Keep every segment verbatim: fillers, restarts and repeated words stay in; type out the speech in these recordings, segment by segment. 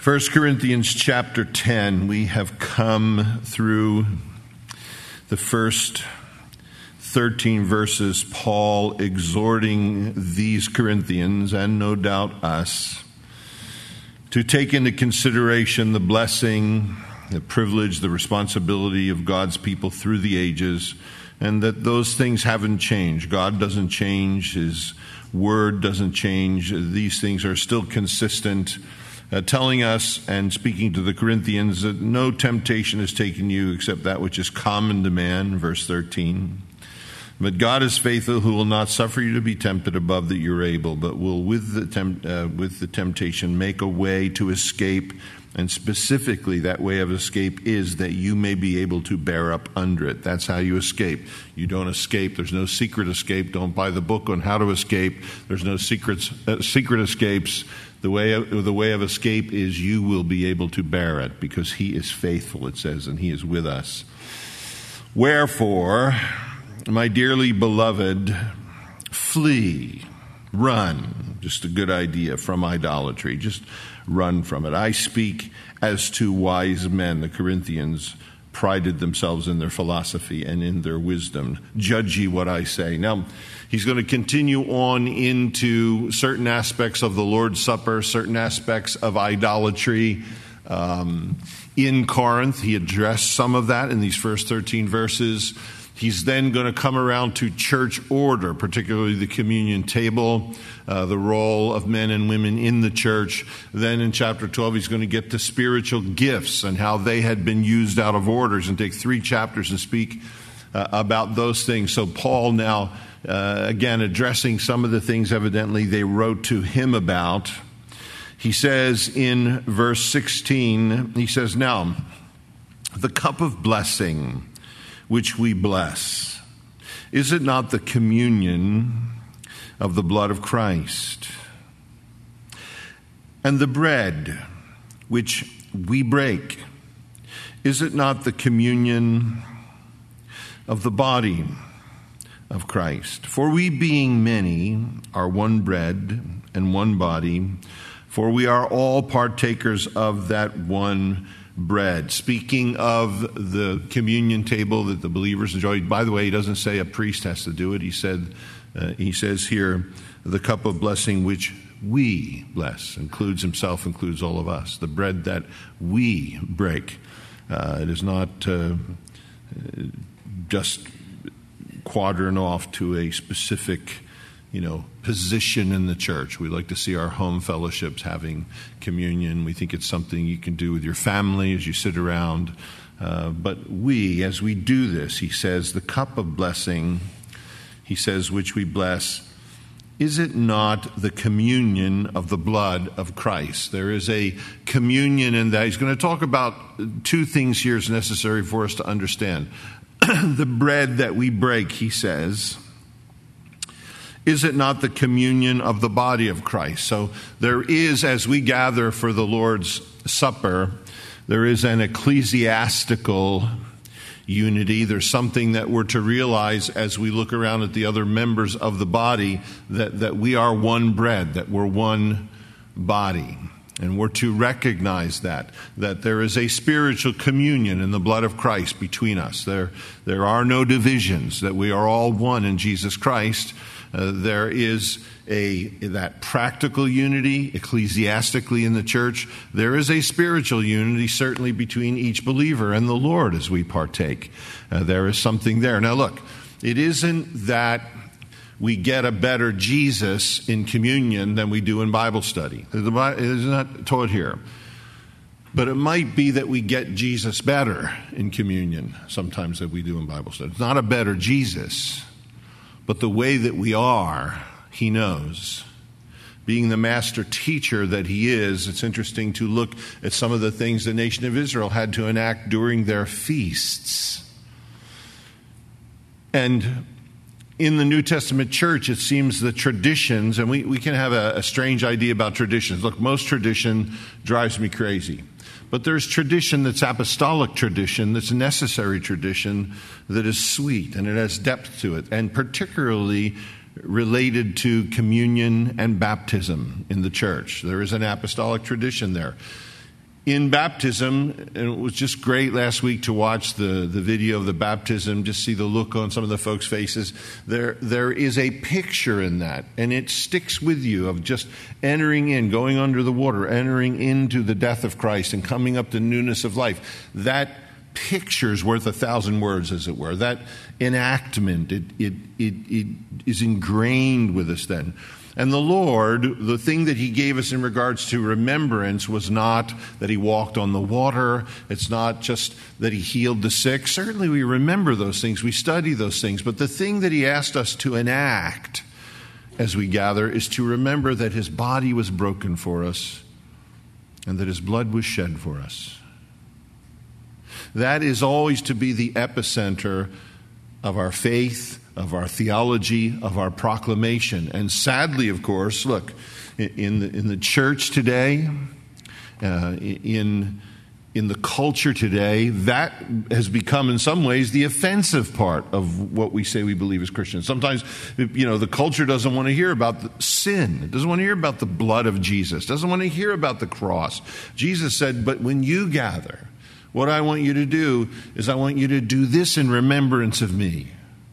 First Corinthians chapter ten, we have come through the first thirteen verses, Paul exhorting these Corinthians, and no doubt us, to take into consideration the blessing, the privilege, the responsibility of God's people through the ages, and that those things haven't changed. God doesn't change. His word doesn't change. These things are still consistent. Uh, telling us and speaking to the Corinthians that no temptation has taken you except that which is common to man, verse thirteen. But God is faithful, who will not suffer you to be tempted above that you're able, but will with the temp- uh, with the temptation make a way to escape. And specifically, that way of escape is that you may be able to bear up under it. That's how you escape. You don't escape. There's no secret escape. Don't buy the book on how to escape. There's no secrets, uh, secret escapes. The way of, the way of escape is you will be able to bear it because he is faithful, it says, and he is with us. Wherefore, my dearly beloved, flee, run. Just a good idea from idolatry. Just run from it. I speak as to wise men. The Corinthians prided themselves in their philosophy and in their wisdom. Judge ye what I say. Now, he's going to continue on into certain aspects of the Lord's Supper, certain aspects of idolatry. Um, in Corinth, he addressed some of that in these first thirteen verses. He's then going to come around to church order, particularly the communion table, uh, the role of men and women in the church. Then in chapter twelve, he's going to get to spiritual gifts and how they had been used out of orders, and take three chapters and speak uh, about those things. So Paul now, uh, again, addressing some of the things evidently they wrote to him about. He says in verse sixteen, he says, now, the cup of blessing which we bless, is it not the communion of the blood of Christ? And the bread which we break, is it not the communion of the body of Christ? For we, being many, are one bread and one body, for we are all partakers of that one bread. Speaking of the communion table that the believers enjoy. By the way, he doesn't say a priest has to do it. He said, uh, he says here, the cup of blessing which we bless, includes himself, includes all of us. The bread that we break. Uh, it is not uh, just quadrant off to a specific, you know, position in the church. We like to see our home fellowships having communion. We think it's something you can do with your family as you sit around. Uh, but we, as we do this, he says, the cup of blessing, he says, which we bless, is it not the communion of the blood of Christ? There is a communion in that. He's going to talk about two things here is necessary for us to understand. The bread that we break, he says, is it not the communion of the body of Christ? So there is, as we gather for the Lord's Supper, there is an ecclesiastical unity. There's something that we're to realize as we look around at the other members of the body, that, that we are one bread, that we're one body. And we're to recognize that, that there is a spiritual communion in the blood of Christ between us. There, there are no divisions, that we are all one in Jesus Christ. Uh, there is a that practical unity ecclesiastically in the church. There is a spiritual unity certainly between each believer and the Lord as we partake. Uh, there is something there. Now look, it isn't that we get a better Jesus in communion than we do in Bible study. It is not taught here. But it might be that we get Jesus better in communion sometimes than we do in Bible study. It's not a better Jesus. But the way that we are, he knows. Being the master teacher that he is, it's interesting to look at some of the things the nation of Israel had to enact during their feasts. And in the New Testament church, it seems the traditions, and we, we can have a, a strange idea about traditions. Look, most tradition drives me crazy. But there's tradition that's apostolic tradition, that's necessary tradition, that is sweet and it has depth to it, and particularly related to communion and baptism in the church. There is an apostolic tradition there. In baptism, and it was just great last week to watch the, the video of the baptism, just see the look on some of the folks' faces. There, there is a picture in that, and it sticks with you of just entering in, going under the water, entering into the death of Christ and coming up to newness of life. That picture is worth a thousand words, as it were. That enactment, it, it, it, it is ingrained with us then. And the Lord, the thing that he gave us in regards to remembrance was not that he walked on the water. It's not just that he healed the sick. Certainly we remember those things. We study those things. But the thing that he asked us to enact as we gather is to remember that his body was broken for us and that his blood was shed for us. That is always to be the epicenter of our faith, of our theology, of our proclamation. And sadly, of course, look, in the, in the church today, uh, in, in the culture today, that has become in some ways the offensive part of what we say we believe as Christians. Sometimes, you know, the culture doesn't want to hear about the sin. It doesn't want to hear about the blood of Jesus. It doesn't want to hear about the cross. Jesus said, but when you gather, what I want you to do is I want you to do this in remembrance of me.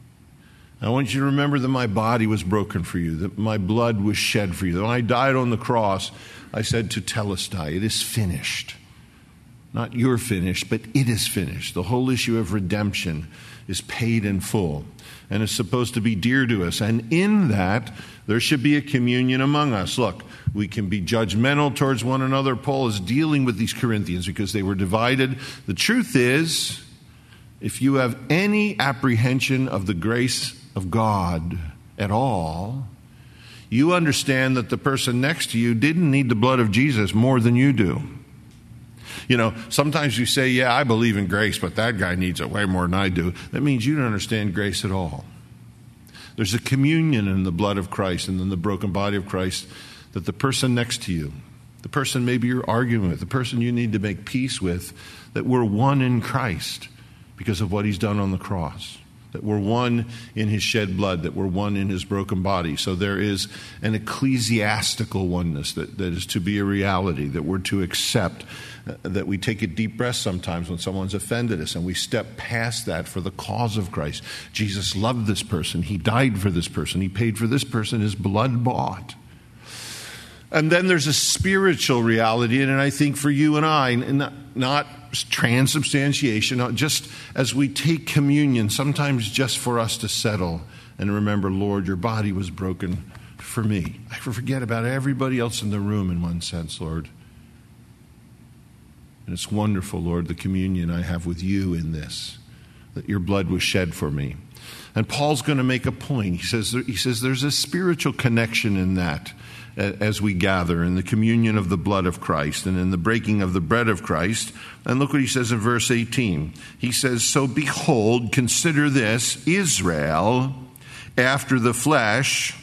I want you to remember that my body was broken for you, that my blood was shed for you, that when I died on the cross, I said to Telestai, it is finished. Not you're finished, but it is finished. The whole issue of redemption is paid in full and is supposed to be dear to us. And in that, there should be a communion among us. Look, we can be judgmental towards one another. Paul is dealing with these Corinthians because they were divided. The truth is, if you have any apprehension of the grace of God at all, you understand that the person next to you didn't need the blood of Jesus more than you do. You know, sometimes you say, yeah, I believe in grace, but that guy needs it way more than I do. That means you don't understand grace at all. There's a communion in the blood of Christ and in the broken body of Christ that the person next to you, the person maybe you're arguing with, the person you need to make peace with, that we're one in Christ because of what he's done on the cross. That we're one in his shed blood, that we're one in his broken body. So there is an ecclesiastical oneness that, that is to be a reality, that we're to accept, uh, that we take a deep breath sometimes when someone's offended us, and we step past that for the cause of Christ. Jesus loved this person. He died for this person. He paid for this person. His blood bought. And then there's a spiritual reality, and I think for you and I, not, not transubstantiation, not just as we take communion, sometimes just for us to settle and remember, Lord, your body was broken for me. I forget about everybody else in the room in one sense, Lord. And it's wonderful, Lord, the communion I have with you in this, that your blood was shed for me. And Paul's going to make a point. He says, he says there's a spiritual connection in that as we gather in the communion of the blood of Christ and in the breaking of the bread of Christ. And look what he says in verse eighteen. He says, so behold, consider this, Israel, after the flesh,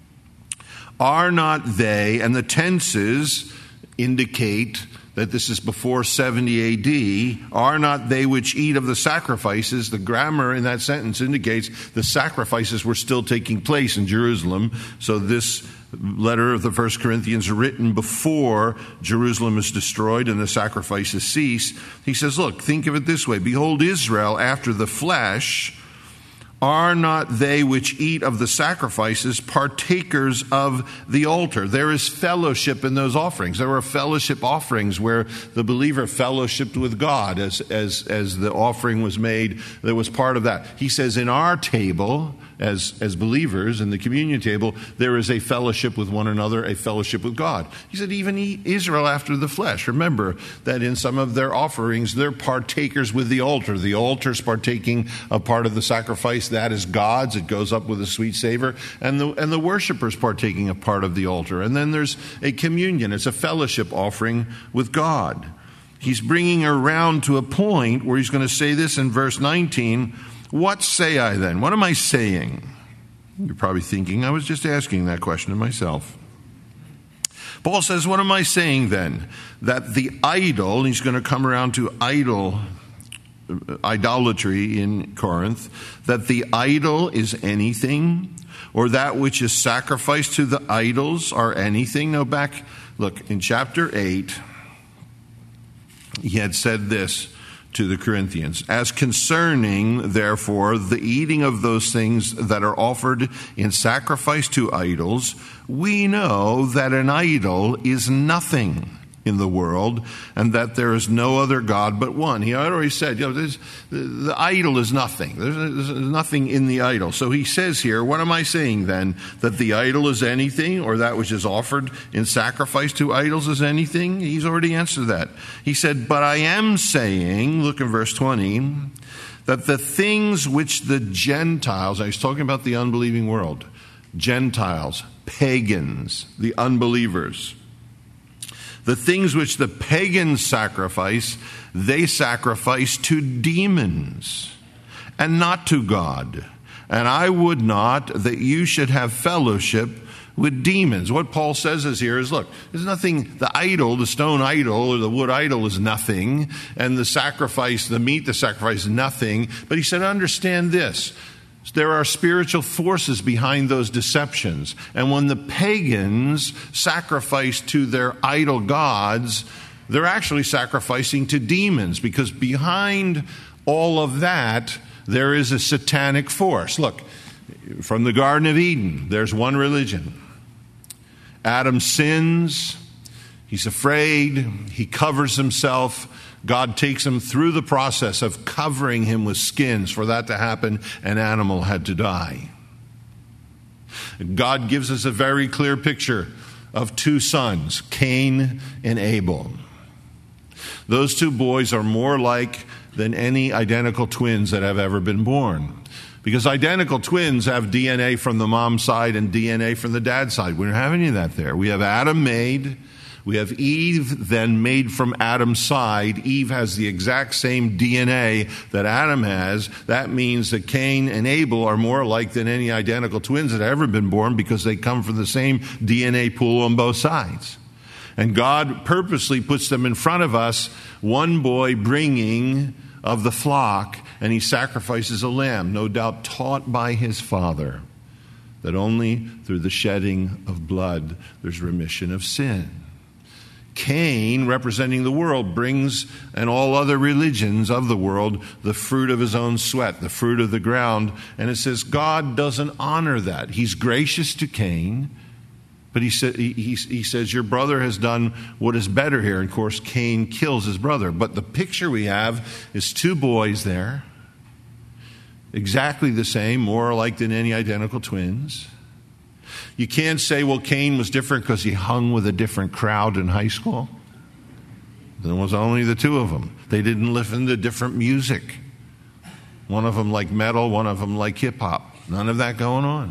are not they, and the tenses indicate that this is before seventy A D, are not they which eat of the sacrifices? The grammar in that sentence indicates the sacrifices were still taking place in Jerusalem. So this letter of the First Corinthians written before Jerusalem is destroyed and the sacrifices cease. He says, look, think of it this way. Behold, Israel after the flesh, are not they which eat of the sacrifices partakers of the altar? There is fellowship in those offerings. There were fellowship offerings where the believer fellowshiped with God as, as, as the offering was made. There was part of that. He says in our table, as, as believers, in the communion table, there is a fellowship with one another, a fellowship with God. He said even Israel after the flesh. Remember that in some of their offerings, they're partakers with the altar. The altar's partaking of part of the sacrifice. That is God's. It goes up with a sweet savor. And the, and the worshippers partaking of part of the altar. And then there's a communion. It's a fellowship offering with God. He's bringing her around to a point where he's going to say this in verse nineteen. What say I then? What am I saying? You're probably thinking, I was just asking that question to myself. Paul says, what am I saying then? That the idol, he's going to come around to idol idolatry in Corinth, that the idol is anything, or that which is sacrificed to the idols are anything. Now back, look, in chapter eight, he had said this to the Corinthians: as concerning, therefore, the eating of those things that are offered in sacrifice to idols, we know that an idol is nothing in the world, and that there is no other God but one. He had already said, you know, this, the, the idol is nothing. There's, there's nothing in the idol. So he says here, what am I saying then? That the idol is anything, or that which is offered in sacrifice to idols is anything? He's already answered that. He said, but I am saying, look in verse twenty, that the things which the Gentiles, I was talking about the unbelieving world, Gentiles, pagans, the unbelievers, the things which the pagans sacrifice, they sacrifice to demons and not to God. And I would not that you should have fellowship with demons. What Paul says is here is, look, there's nothing, the idol, the stone idol or the wood idol is nothing, and the sacrifice, the meat, the sacrifice is nothing. But he said, understand this. There are spiritual forces behind those deceptions. And when the pagans sacrifice to their idol gods, they're actually sacrificing to demons, because behind all of that, there is a satanic force. Look, from the Garden of Eden, there's one religion. Adam sins. He's afraid. He covers himself. God takes him through the process of covering him with skins. For that to happen, an animal had to die. God gives us a very clear picture of two sons, Cain and Abel. Those two boys are more like than any identical twins that have ever been born. Because identical twins have D N A from the mom's side and D N A from the dad's side. We don't have any of that there. We have Adam made. We have Eve then made from Adam's side. Eve has the exact same D N A that Adam has. That means that Cain and Abel are more alike than any identical twins that have ever been born, because they come from the same D N A pool on both sides. And God purposely puts them in front of us, one boy bringing of the flock, and he sacrifices a lamb, no doubt taught by his father that only through the shedding of blood there's remission of sin. Cain, representing the world, brings, and all other religions of the world, the fruit of his own sweat, the fruit of the ground. And it says God doesn't honor that. He's gracious to Cain, but he, sa- he, he, he says, your brother has done what is better here. And of course, Cain kills his brother. But the picture we have is two boys there, exactly the same, more alike than any identical twins. You can't say, well, Cain was different because he hung with a different crowd in high school. There was only the two of them. They didn't listen to different music. One of them liked metal, one of them liked hip hop. None of that going on.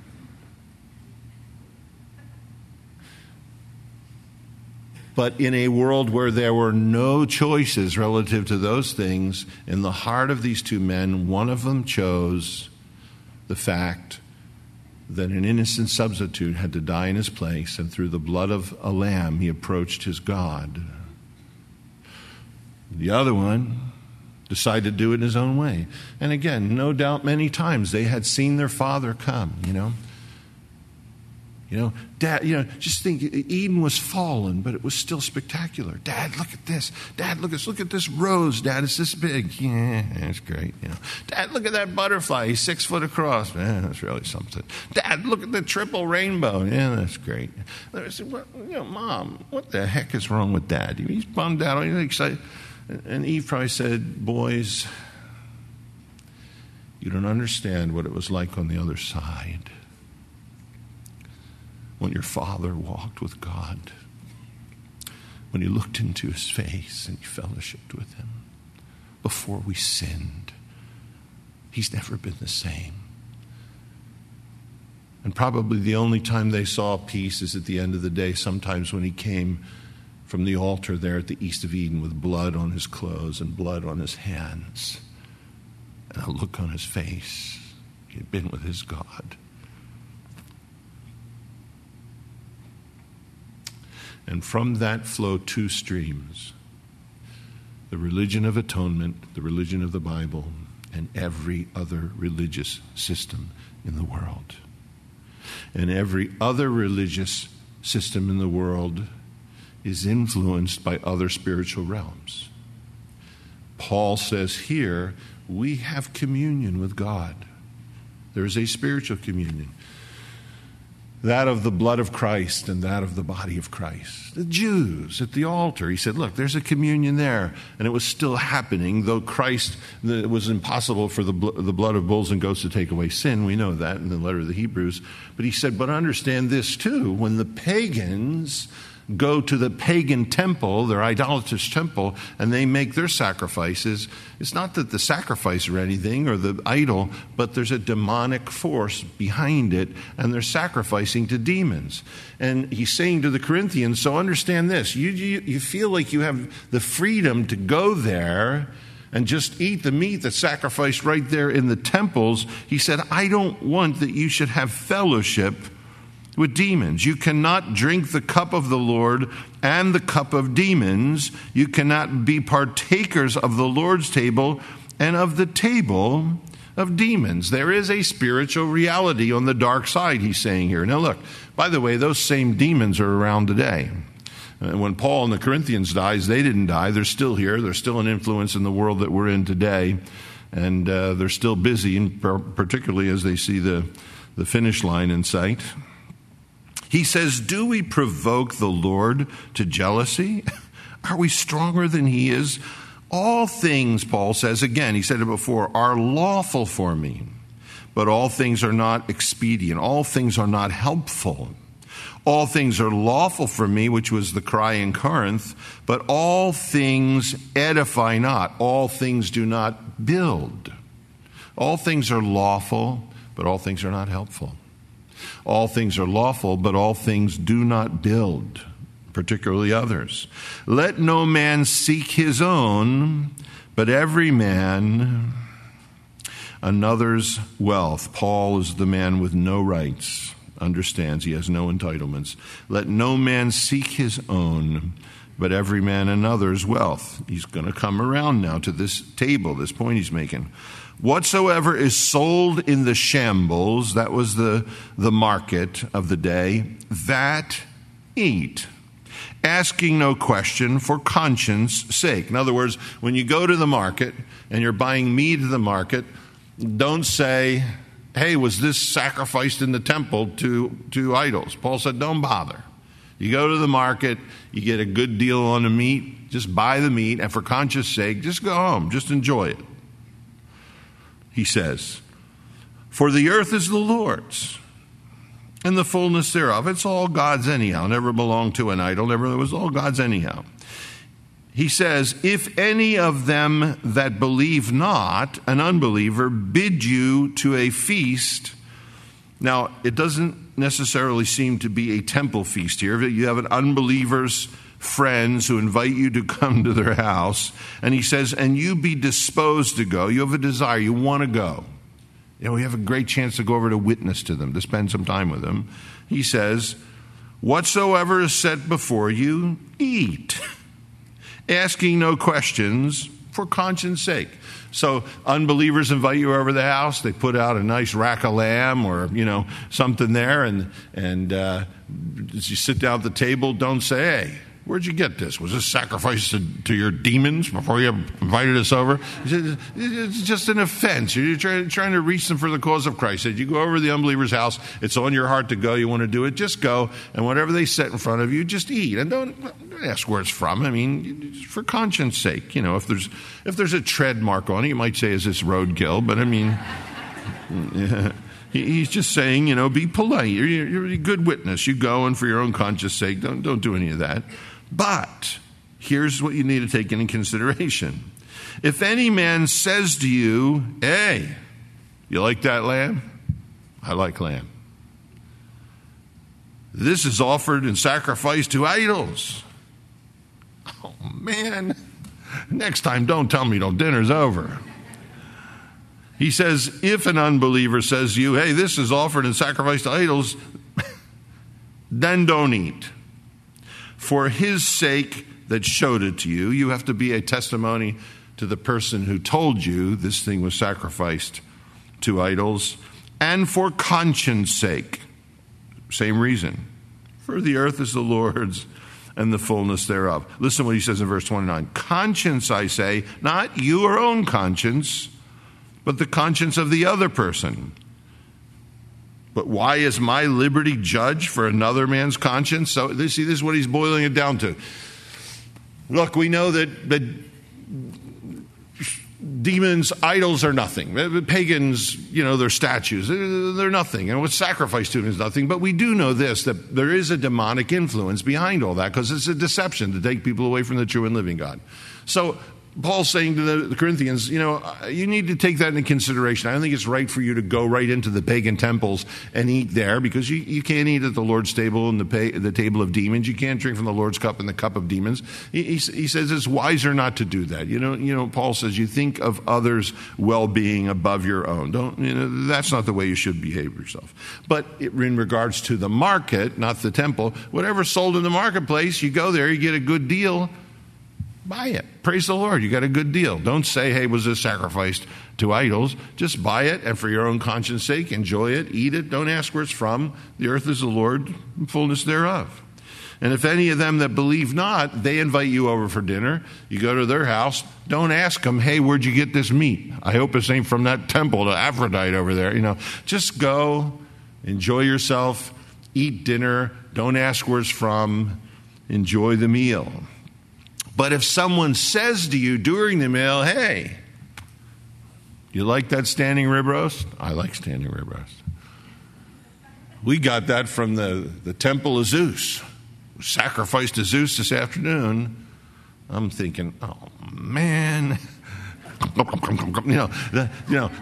But in a world where there were no choices relative to those things, in the heart of these two men, one of them chose the fact that an innocent substitute had to die in his place, and through the blood of a lamb he approached his God. The other one decided to do it in his own way. And again, no doubt many times they had seen their father come, you know. You know, Dad, you know, just think, Eden was fallen, but it was still spectacular. Dad, look at this. Dad, look at look at this rose. Dad, it's this big. Yeah, it's great. You know, Dad, look at that butterfly. He's six foot across. Man, that's really something. Dad, look at the triple rainbow. Yeah, that's great. I said, well, you know, Mom, what the heck is wrong with Dad? He's bummed out. He's excited. And Eve probably said, boys, you don't understand what it was like on the other side. When your father walked with God, when he looked into his face and he fellowshiped with him, before we sinned, he's never been the same. And probably the only time they saw peace is at the end of the day, sometimes when he came from the altar there at the East of Eden with blood on his clothes and blood on his hands and a look on his face. He had been with his God. And from that flow two streams: the religion of atonement, the religion of the Bible, and every other religious system in the world. And every other religious system in the world is influenced by other spiritual realms. Paul says here, we have communion with God. There is a spiritual communion. That of the blood of Christ and that of the body of Christ. The Jews at the altar, he said, look, there's a communion there. And it was still happening, though Christ, it was impossible for the, the blood of bulls and goats to take away sin. We know that in the letter of the Hebrews. But he said, but understand this too. When the pagans go to the pagan temple, their idolatrous temple, and they make their sacrifices, it's not that the sacrifice or anything or the idol, but there's a demonic force behind it, and they're sacrificing to demons. And he's saying to the Corinthians, so understand this, you, you, you feel like you have the freedom to go there and just eat the meat that's sacrificed right there in the temples. He said, I don't want that you should have fellowship with demons. You cannot drink the cup of the Lord and the cup of demons. You cannot be partakers of the Lord's table and of the table of demons. There is a spiritual reality on the dark side, he's saying here. Now look, by the way, those same demons are around today. When Paul and the Corinthians dies, they didn't die. They're still here. They're still an influence in the world that we're in today. And uh, they're still busy, and particularly as they see the, the finish line in sight. He says, do we provoke the Lord to jealousy? Are we stronger than he is? All things, Paul says, again, he said it before, are lawful for me, but all things are not expedient. All things are not helpful. All things are lawful for me, which was the cry in Corinth, but all things edify not. All things do not build. All things are lawful, but all things are not helpful. All things are lawful, but all things do not build, particularly others. Let no man seek his own, but every man another's wealth. Paul is the man with no rights, understands he has no entitlements. Let no man seek his own, but every man another's wealth. He's going to come around now to this table, this point he's making. Whatsoever is sold in the shambles, that was the, the market of the day, that eat, asking no question for conscience sake. In other words, when you go to the market and you're buying meat at the market, don't say, hey, was this sacrificed in the temple to, to idols? Paul said, don't bother. You go to the market, you get a good deal on the meat, just buy the meat, and for conscience sake, just go home, just enjoy it. He says, for the earth is the Lord's, and the fullness thereof. It's all God's anyhow. Never belonged to an idol. Never, it was all God's anyhow. He says, if any of them that believe not, an unbeliever, bid you to a feast. Now, it doesn't necessarily seem to be a temple feast here. You have an unbeliever's friends who invite you to come to their house. And he says, and you be disposed to go. You have a desire. You want to go. You know, we have a great chance to go over to witness to them, to spend some time with them. He says, whatsoever is set before you, eat, asking no questions for conscience sake. So unbelievers invite you over to the house. They put out a nice rack of lamb or, you know, something there. And, and uh, as you sit down at the table, don't say, hey, where'd you get this? Was this sacrificed to, to your demons before you invited us over? It's just an offense. You're trying, trying to reach them for the cause of Christ. If you go over to the unbeliever's house, it's on your heart to go, you want to do it, just go. And whatever they set in front of you, just eat. And don't, don't ask where it's from. I mean, for conscience sake. You know, if there's if there's a tread mark on it, you might say, is this roadkill? But I mean, yeah. He's just saying, you know, be polite. You're, you're a good witness. You go, and for your own conscience sake, don't, don't do any of that. But here's what you need to take into consideration. If any man says to you, hey, you like that lamb? I like lamb. This is offered and sacrificed to idols. Oh, man. Next time, don't tell me till dinner's over. He says, if an unbeliever says to you, hey, this is offered and sacrificed to idols, then don't eat. For his sake that showed it to you, you have to be a testimony to the person who told you this thing was sacrificed to idols, and for conscience sake. Same reason. For the earth is the Lord's, and the fullness thereof. Listen to what he says in verse twenty-nine. Conscience, I say, not your own conscience, but the conscience of the other person. But why is my liberty judged for another man's conscience? So this, see, this is what he's boiling it down to. Look, we know that, that demons, idols are nothing. Pagans, you know, they're statues. They're nothing. And what's sacrificed to them is nothing. But we do know this, that there is a demonic influence behind all that, because it's a deception to take people away from the true and living God. So Paul's saying to the Corinthians, you know, you need to take that into consideration. I don't think it's right for you to go right into the pagan temples and eat there, because you, you can't eat at the Lord's table and the, pay, the table of demons. You can't drink from the Lord's cup and the cup of demons. He, he, he says it's wiser not to do that. You know, you know, Paul says you think of others' well-being above your own. Don't, you know, that's not the way you should behave yourself. But in regards to the market, not the temple, whatever's sold in the marketplace, you go there, you get a good deal. Buy it. Praise the Lord. You got a good deal. Don't say, hey, was this sacrificed to idols? Just buy it, and for your own conscience sake, enjoy it, eat it. Don't ask where it's from. The earth is the Lord, and fullness thereof. And if any of them that believe not, they invite you over for dinner. You go to their house. Don't ask them, hey, where'd you get this meat? I hope this ain't from that temple to Aphrodite over there. You know, just go, enjoy yourself, eat dinner. Don't ask where it's from. Enjoy the meal. But if someone says to you during the meal, hey, you like that standing rib roast? I like standing rib roast. We got that from the, the temple of Zeus. Sacrificed to Zeus this afternoon. I'm thinking, oh, man. you know, the, you know.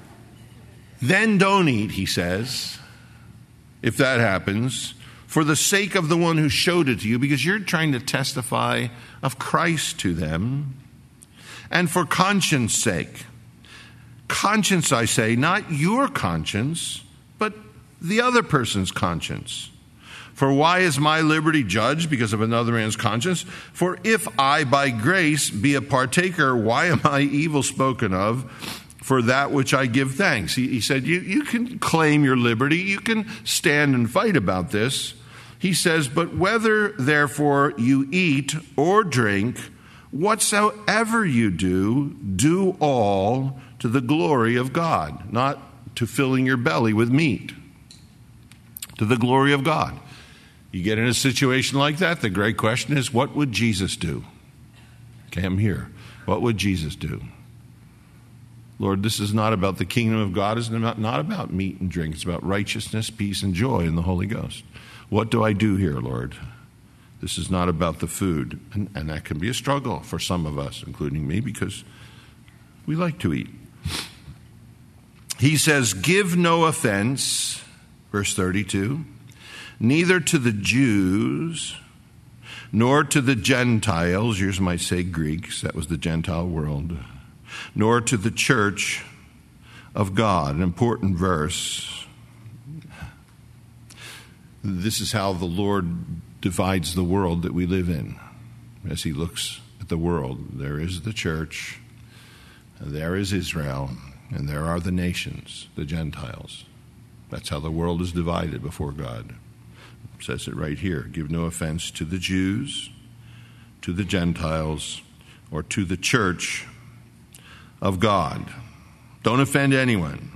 Then don't eat, he says, if that happens, for the sake of the one who showed it to you, because you're trying to testify of Christ to them, and for conscience sake. Conscience, I say, not your conscience, but the other person's conscience. For why is my liberty judged because of another man's conscience? For if I by grace be a partaker, why am I evil spoken of for that which I give thanks? He, he said, you, you can claim your liberty, you can stand and fight about this. He says, but whether, therefore, you eat or drink, whatsoever you do, do all to the glory of God, not to filling your belly with meat, to the glory of God. You get in a situation like that, the great question is, what would Jesus do? Okay, I'm here. What would Jesus do? Lord, this is not about the kingdom of God. It's not, not about meat and drink. It's about righteousness, peace, and joy in the Holy Ghost. What do I do here, Lord? This is not about the food. And, and that can be a struggle for some of us, including me, because we like to eat. He says, give no offense, verse thirty-two, neither to the Jews, nor to the Gentiles, yours might say Greeks, that was the Gentile world, nor to the church of God. An important verse. This is how the Lord divides the world that we live in. As he looks at the world, there is the church, there is Israel, and there are the nations, the Gentiles. That's how the world is divided before God. It says it right here. Give no offense to the Jews, to the Gentiles, or to the church of God. Don't offend anyone.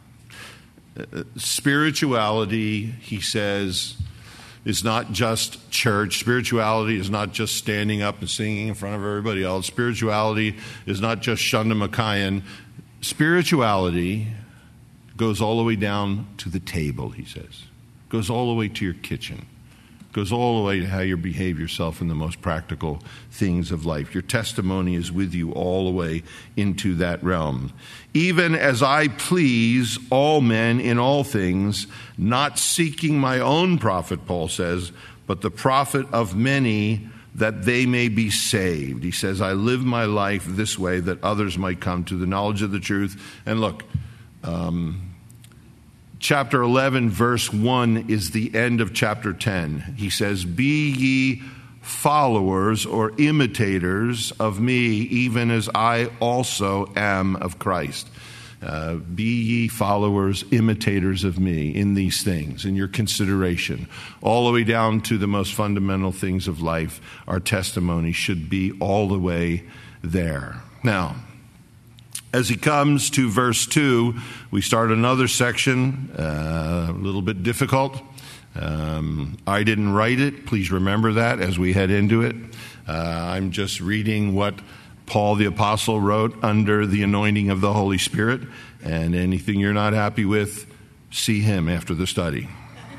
Spirituality, he says, is not just church. Spirituality is not just standing up and singing in front of everybody else. Spirituality is not just Shunda Makayan. Spirituality goes all the way down to the table, he says. Goes all the way to your kitchen. Goes all the way to how you behave yourself in the most practical things of life. Your testimony is with you all the way into that realm. Even as I please all men in all things, not seeking my own profit, Paul says, but the profit of many, that they may be saved. He says, I live my life this way that others might come to the knowledge of the truth. And look, um, chapter eleven, verse one is the end of chapter ten. He says, be ye followers or imitators of me, even as I also am of Christ. Uh, be ye followers, imitators of me in these things, in your consideration, all the way down to the most fundamental things of life. Our testimony should be all the way there. Now, as he comes to verse two, we start another section, uh, a little bit difficult. Um, I didn't write it. Please remember that as we head into it. Uh, I'm just reading what Paul the Apostle wrote under the anointing of the Holy Spirit, and anything you're not happy with, see him after the study.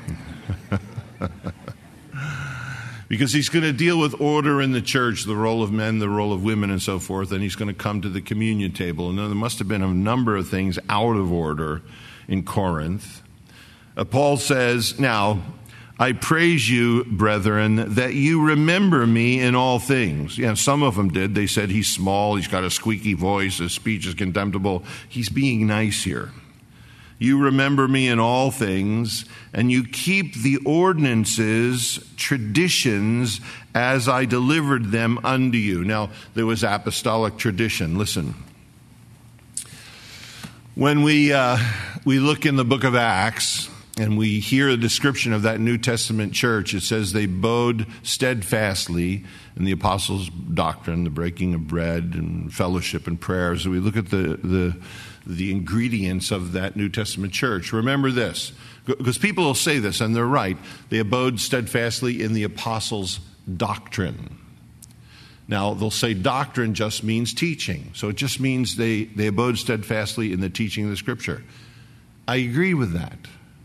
Because he's going to deal with order in the church, the role of men, the role of women, and so forth, and he's going to come to the communion table. And there must have been a number of things out of order in Corinth. Uh, Paul says, now, I praise you, brethren, that you remember me in all things. Yeah, some of them did. They said he's small, he's got a squeaky voice, his speech is contemptible. He's being nice here. You remember me in all things, and you keep the ordinances, traditions, as I delivered them unto you. Now, there was apostolic tradition. Listen. When we uh, we look in the book of Acts, and we hear a description of that New Testament church, it says they bowed steadfastly in the apostles' doctrine, the breaking of bread and fellowship and prayers. So we look at the, the, the ingredients of that New Testament church. Remember this, because people will say this, and they're right. They abode steadfastly in the apostles' doctrine. Now, they'll say doctrine just means teaching. So it just means they, they abode steadfastly in the teaching of the Scripture. I agree with that.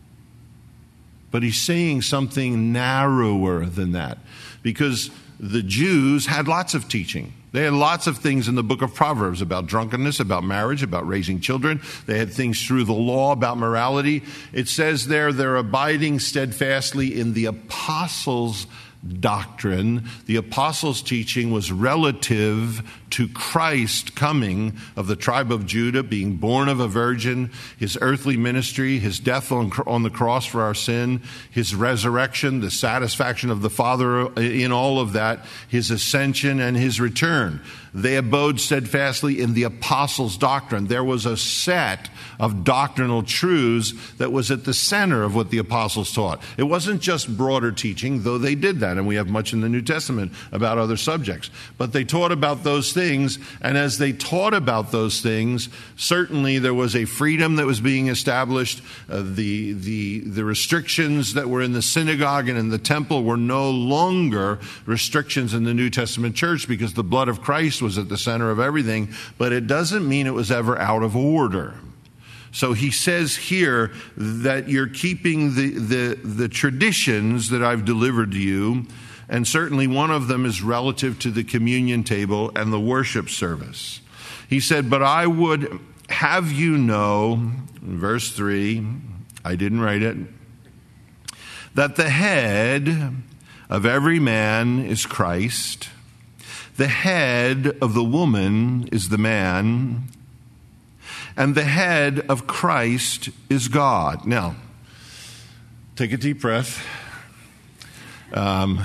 But he's saying something narrower than that, because the Jews had lots of teaching. They had lots of things in the book of Proverbs about drunkenness, about marriage, about raising children. They had things through the law about morality. It says there, they're abiding steadfastly in the apostles' doctrine. The apostles' teaching was relative to Christ coming of the tribe of Judah, being born of a virgin, his earthly ministry, his death on, on the cross for our sin, his resurrection, the satisfaction of the Father in all of that, his ascension and his return. They abode steadfastly in the apostles' doctrine. There was a set of doctrinal truths that was at the center of what the apostles taught. It wasn't just broader teaching, though they did that, and we have much in the New Testament about other subjects. But they taught about those things, and as they taught about those things, certainly there was a freedom that was being established. Uh, the, the, the restrictions that were in the synagogue and in the temple were no longer restrictions in the New Testament church, because the blood of Christ was at the center of everything, but it doesn't mean it was ever out of order. So he says here that you're keeping the, the, the traditions that I've delivered to you, and certainly one of them is relative to the communion table and the worship service. He said, but I would have you know, verse three, I didn't write it, that the head of every man is Christ. The head of the woman is the man, and the head of Christ is God. Now, take a deep breath. Um,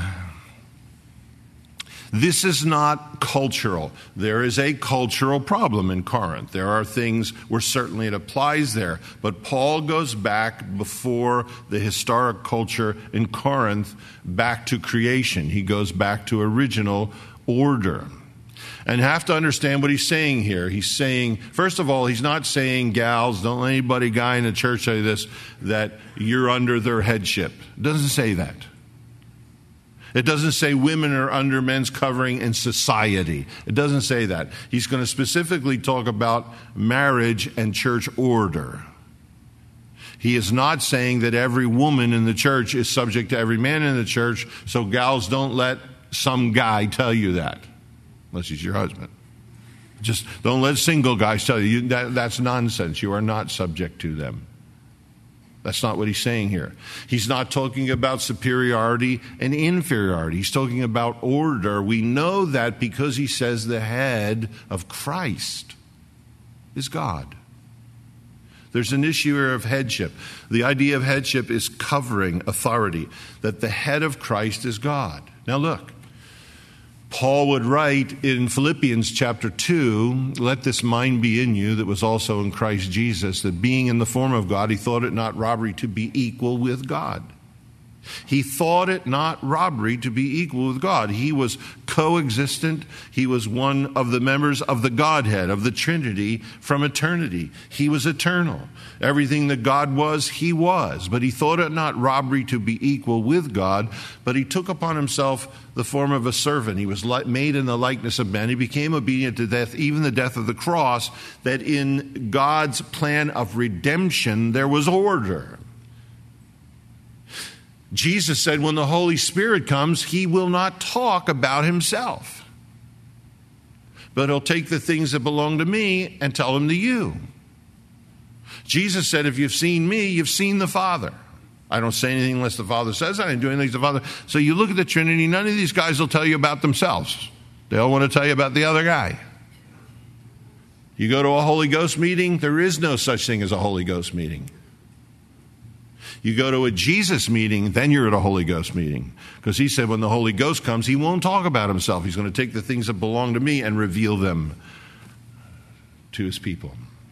this is not cultural. There is a cultural problem in Corinth. There are things where certainly it applies there. But Paul goes back before the historic culture in Corinth, back to creation. He goes back to original order. And have to understand what he's saying here. He's saying, first of all, he's not saying, gals, don't let anybody, guy in the church say this, that you're under their headship. It doesn't say that. It doesn't say women are under men's covering in society. It doesn't say that. He's going to specifically talk about marriage and church order. He is not saying that every woman in the church is subject to every man in the church, so gals, don't let some guy tell you that, unless he's your husband. Just don't let single guys tell you, you that, that's nonsense. You are not subject to them. That's not what he's saying here. He's not talking about superiority and inferiority. He's talking about order. We know that because he says the head of Christ is God. There's an issue here of headship. The idea of headship is covering authority, that the head of Christ is God. Now look, Paul would write in Philippians chapter two, let this mind be in you that was also in Christ Jesus, that being in the form of God, he thought it not robbery to be equal with God. He thought it not robbery to be equal with God. He was coexistent. He was one of the members of the Godhead, of the Trinity from eternity. He was eternal. Everything that God was, he was. But he thought it not robbery to be equal with God, but he took upon himself the form of a servant. He was made in the likeness of men. He became obedient to death, even the death of the cross, that in God's plan of redemption there was order. Jesus said when the Holy Spirit comes, he will not talk about himself, but he'll take the things that belong to me and tell them to you. Jesus said, if you've seen me, you've seen the Father. I don't say anything unless the Father says. I didn't do anything to the Father. So you look at the Trinity, none of these guys will tell you about themselves. They all want to tell you about the other guy. You go to a Holy Ghost meeting, there is no such thing as a Holy Ghost meeting. You go to a Jesus meeting, then you're at a Holy Ghost meeting. Because he said when the Holy Ghost comes, he won't talk about himself. He's going to take the things that belong to me and reveal them to his people.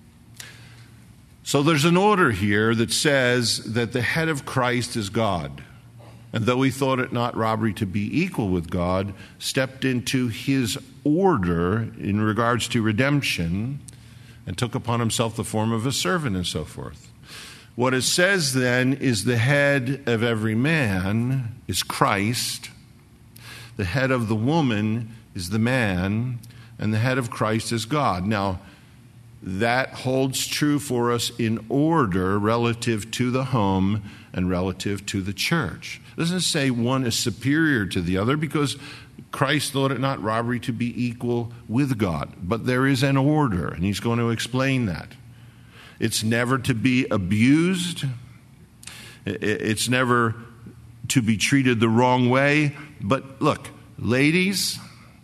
So there's an order here that says that the head of Christ is God. And though he thought it not robbery to be equal with God, stepped into his order in regards to redemption and took upon himself the form of a servant and so forth. What it says then is the head of every man is Christ, the head of the woman is the man, and the head of Christ is God. Now, that holds true for us in order relative to the home and relative to the church. It doesn't say one is superior to the other because Christ thought it not robbery to be equal with God. But there is an order, and he's going to explain that. It's never to be abused. It's never to be treated the wrong way. But look, ladies,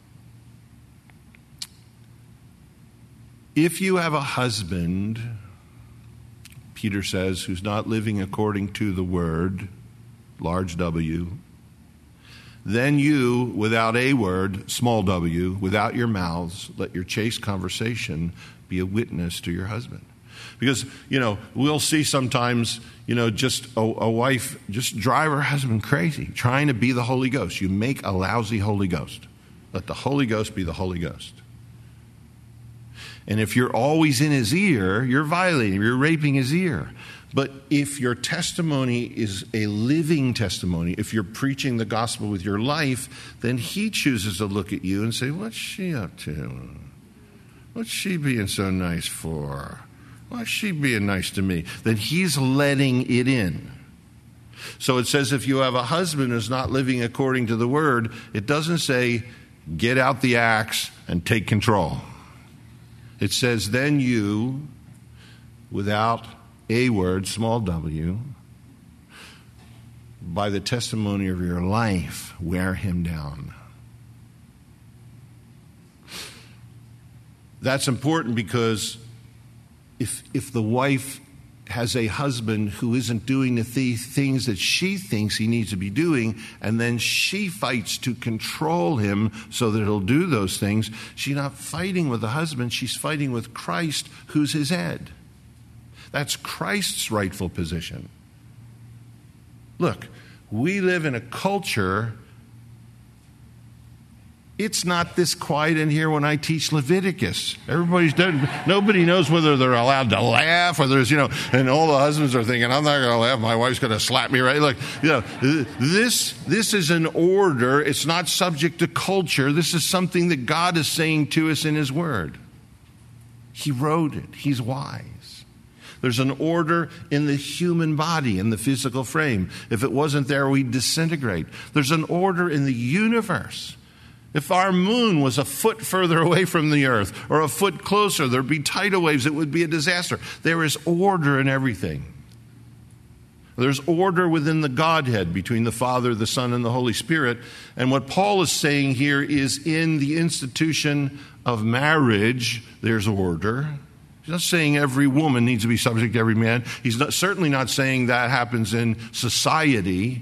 if you have a husband, Peter says, who's not living according to the word, large W, then you, without a word, small w, without your mouths, let your chaste conversation be a witness to your husband. Because, you know, we'll see sometimes, you know, just a, a wife just drive her husband crazy, trying to be the Holy Ghost. You make a lousy Holy Ghost. Let the Holy Ghost be the Holy Ghost. And if you're always in his ear, you're violating, you're raping his ear. But if your testimony is a living testimony, if you're preaching the gospel with your life, then he chooses to look at you and say, what's she up to? What's she being so nice for? Why is she being nice to me? Then he's letting it in. So it says if you have a husband who's not living according to the word, it doesn't say get out the axe and take control. It says then you, without a word, small w, by the testimony of your life, wear him down. That's important because If if the wife has a husband who isn't doing the th- things that she thinks he needs to be doing, and then she fights to control him so that he'll do those things, she's not fighting with the husband, she's fighting with Christ, who's his head. That's Christ's rightful position. Look, we live in a culture. It's not this quiet in here when I teach Leviticus. Everybody's done, nobody knows whether they're allowed to laugh or there's, you know, and all the husbands are thinking, I'm not going to laugh. My wife's going to slap me, right? Like, you know, this, this is an order. It's not subject to culture. This is something that God is saying to us in his word. He wrote it. He's wise. There's an order in the human body, in the physical frame. If it wasn't there, we'd disintegrate. There's an order in the universe. If our moon was a foot further away from the earth or a foot closer, there'd be tidal waves. It would be a disaster. There is order in everything. There's order within the Godhead between the Father, the Son, and the Holy Spirit. And what Paul is saying here is in the institution of marriage, there's order. He's not saying every woman needs to be subject to every man. He's not, certainly not saying that happens in society.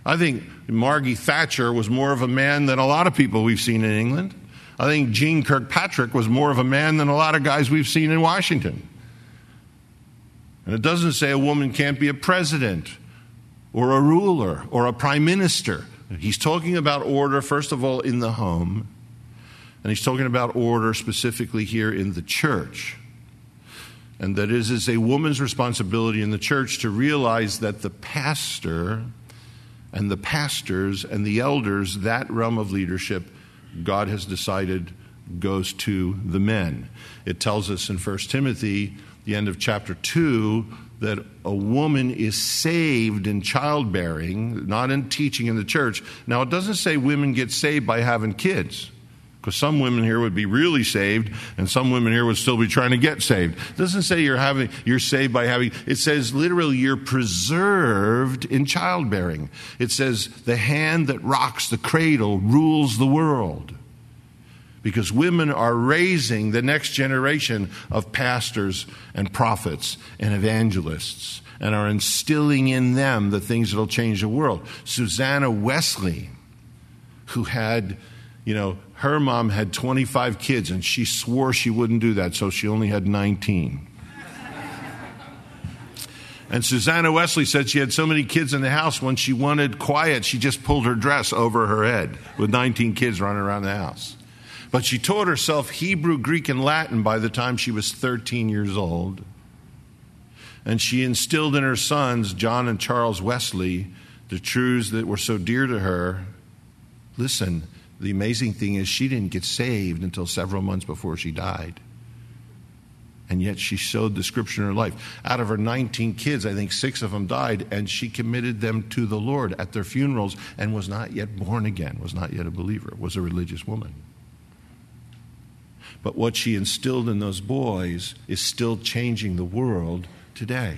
I think Margie Thatcher was more of a man than a lot of people we've seen in England. I think Jeane Kirkpatrick was more of a man than a lot of guys we've seen in Washington. And it doesn't say a woman can't be a president or a ruler or a prime minister. He's talking about order, first of all, in the home. And he's talking about order specifically here in the church. And that is, it's a woman's responsibility in the church to realize that the pastor and the pastors and the elders, that realm of leadership, God has decided goes to the men. It tells us in First Timothy, the end of chapter two, that a woman is saved in childbearing, not in teaching in the church. Now, it doesn't say women get saved by having kids, because some women here would be really saved, and some women here would still be trying to get saved. It doesn't say you're having you're saved by having. It says literally you're preserved in childbearing. It says the hand that rocks the cradle rules the world. Because women are raising the next generation of pastors and prophets and evangelists and are instilling in them the things that will change the world. Susanna Wesley, who had, you know, her mom had twenty-five kids and she swore she wouldn't do that, so she only had nineteen. And Susanna Wesley said she had so many kids in the house, when she wanted quiet, she just pulled her dress over her head with nineteen kids running around the house. But she taught herself Hebrew, Greek, and Latin by the time she was thirteen years old. And she instilled in her sons, John and Charles Wesley, the truths that were so dear to her. Listen, the amazing thing is she didn't get saved until several months before she died. And yet she showed the scripture in her life. Out of her nineteen kids, I think six of them died, and she committed them to the Lord at their funerals and was not yet born again, was not yet a believer, was a religious woman. But what she instilled in those boys is still changing the world today.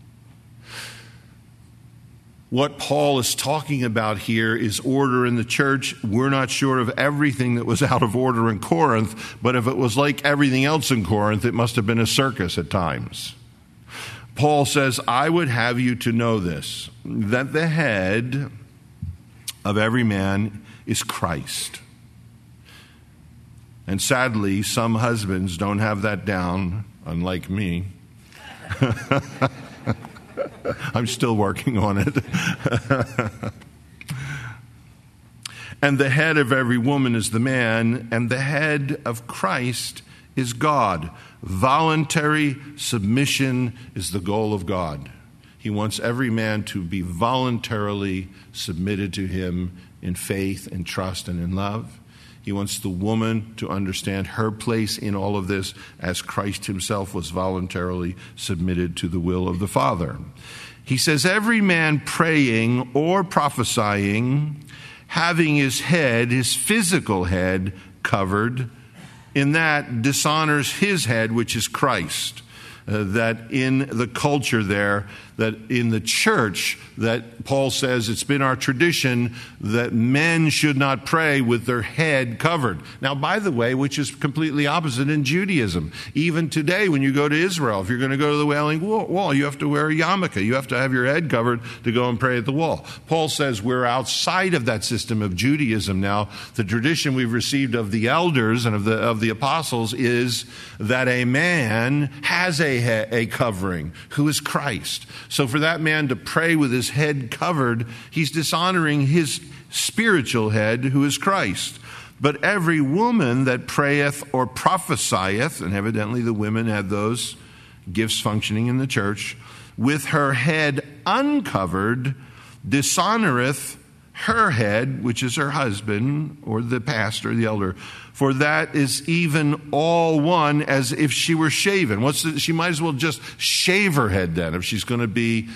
What Paul is talking about here is order in the church. We're not sure of everything that was out of order in Corinth, but if it was like everything else in Corinth, it must have been a circus at times. Paul says, I would have you to know this, that the head of every man is Christ. And sadly, some husbands don't have that down, unlike me. I'm still working on it. And the head of every woman is the man, and the head of Christ is God. Voluntary submission is the goal of God. He wants every man to be voluntarily submitted to him in faith and trust and in love. He wants the woman to understand her place in all of this as Christ himself was voluntarily submitted to the will of the Father. He says, every man praying or prophesying, having his head, his physical head, covered, in that dishonors his head, which is Christ. Uh, that in the culture there, that in the church, that Paul says it's been our tradition that men should not pray with their head covered. Now, by the way, which is completely opposite in Judaism. Even today, when you go to Israel, if you're going to go to the Wailing Wall, you have to wear a yarmulke. You have to have your head covered to go and pray at the wall. Paul says we're outside of that system of Judaism now. The tradition we've received of the elders and of the of the apostles is that a man has a a covering, who is Christ. So for that man to pray with his head covered, he's dishonoring his spiritual head, who is Christ. But every woman that prayeth or prophesieth, and evidently the women had those gifts functioning in the church, with her head uncovered, dishonoreth her head, which is her husband, or the pastor, the elder. For that is even all one as if she were shaven. What's the, she might as well just shave her head then if she's going to be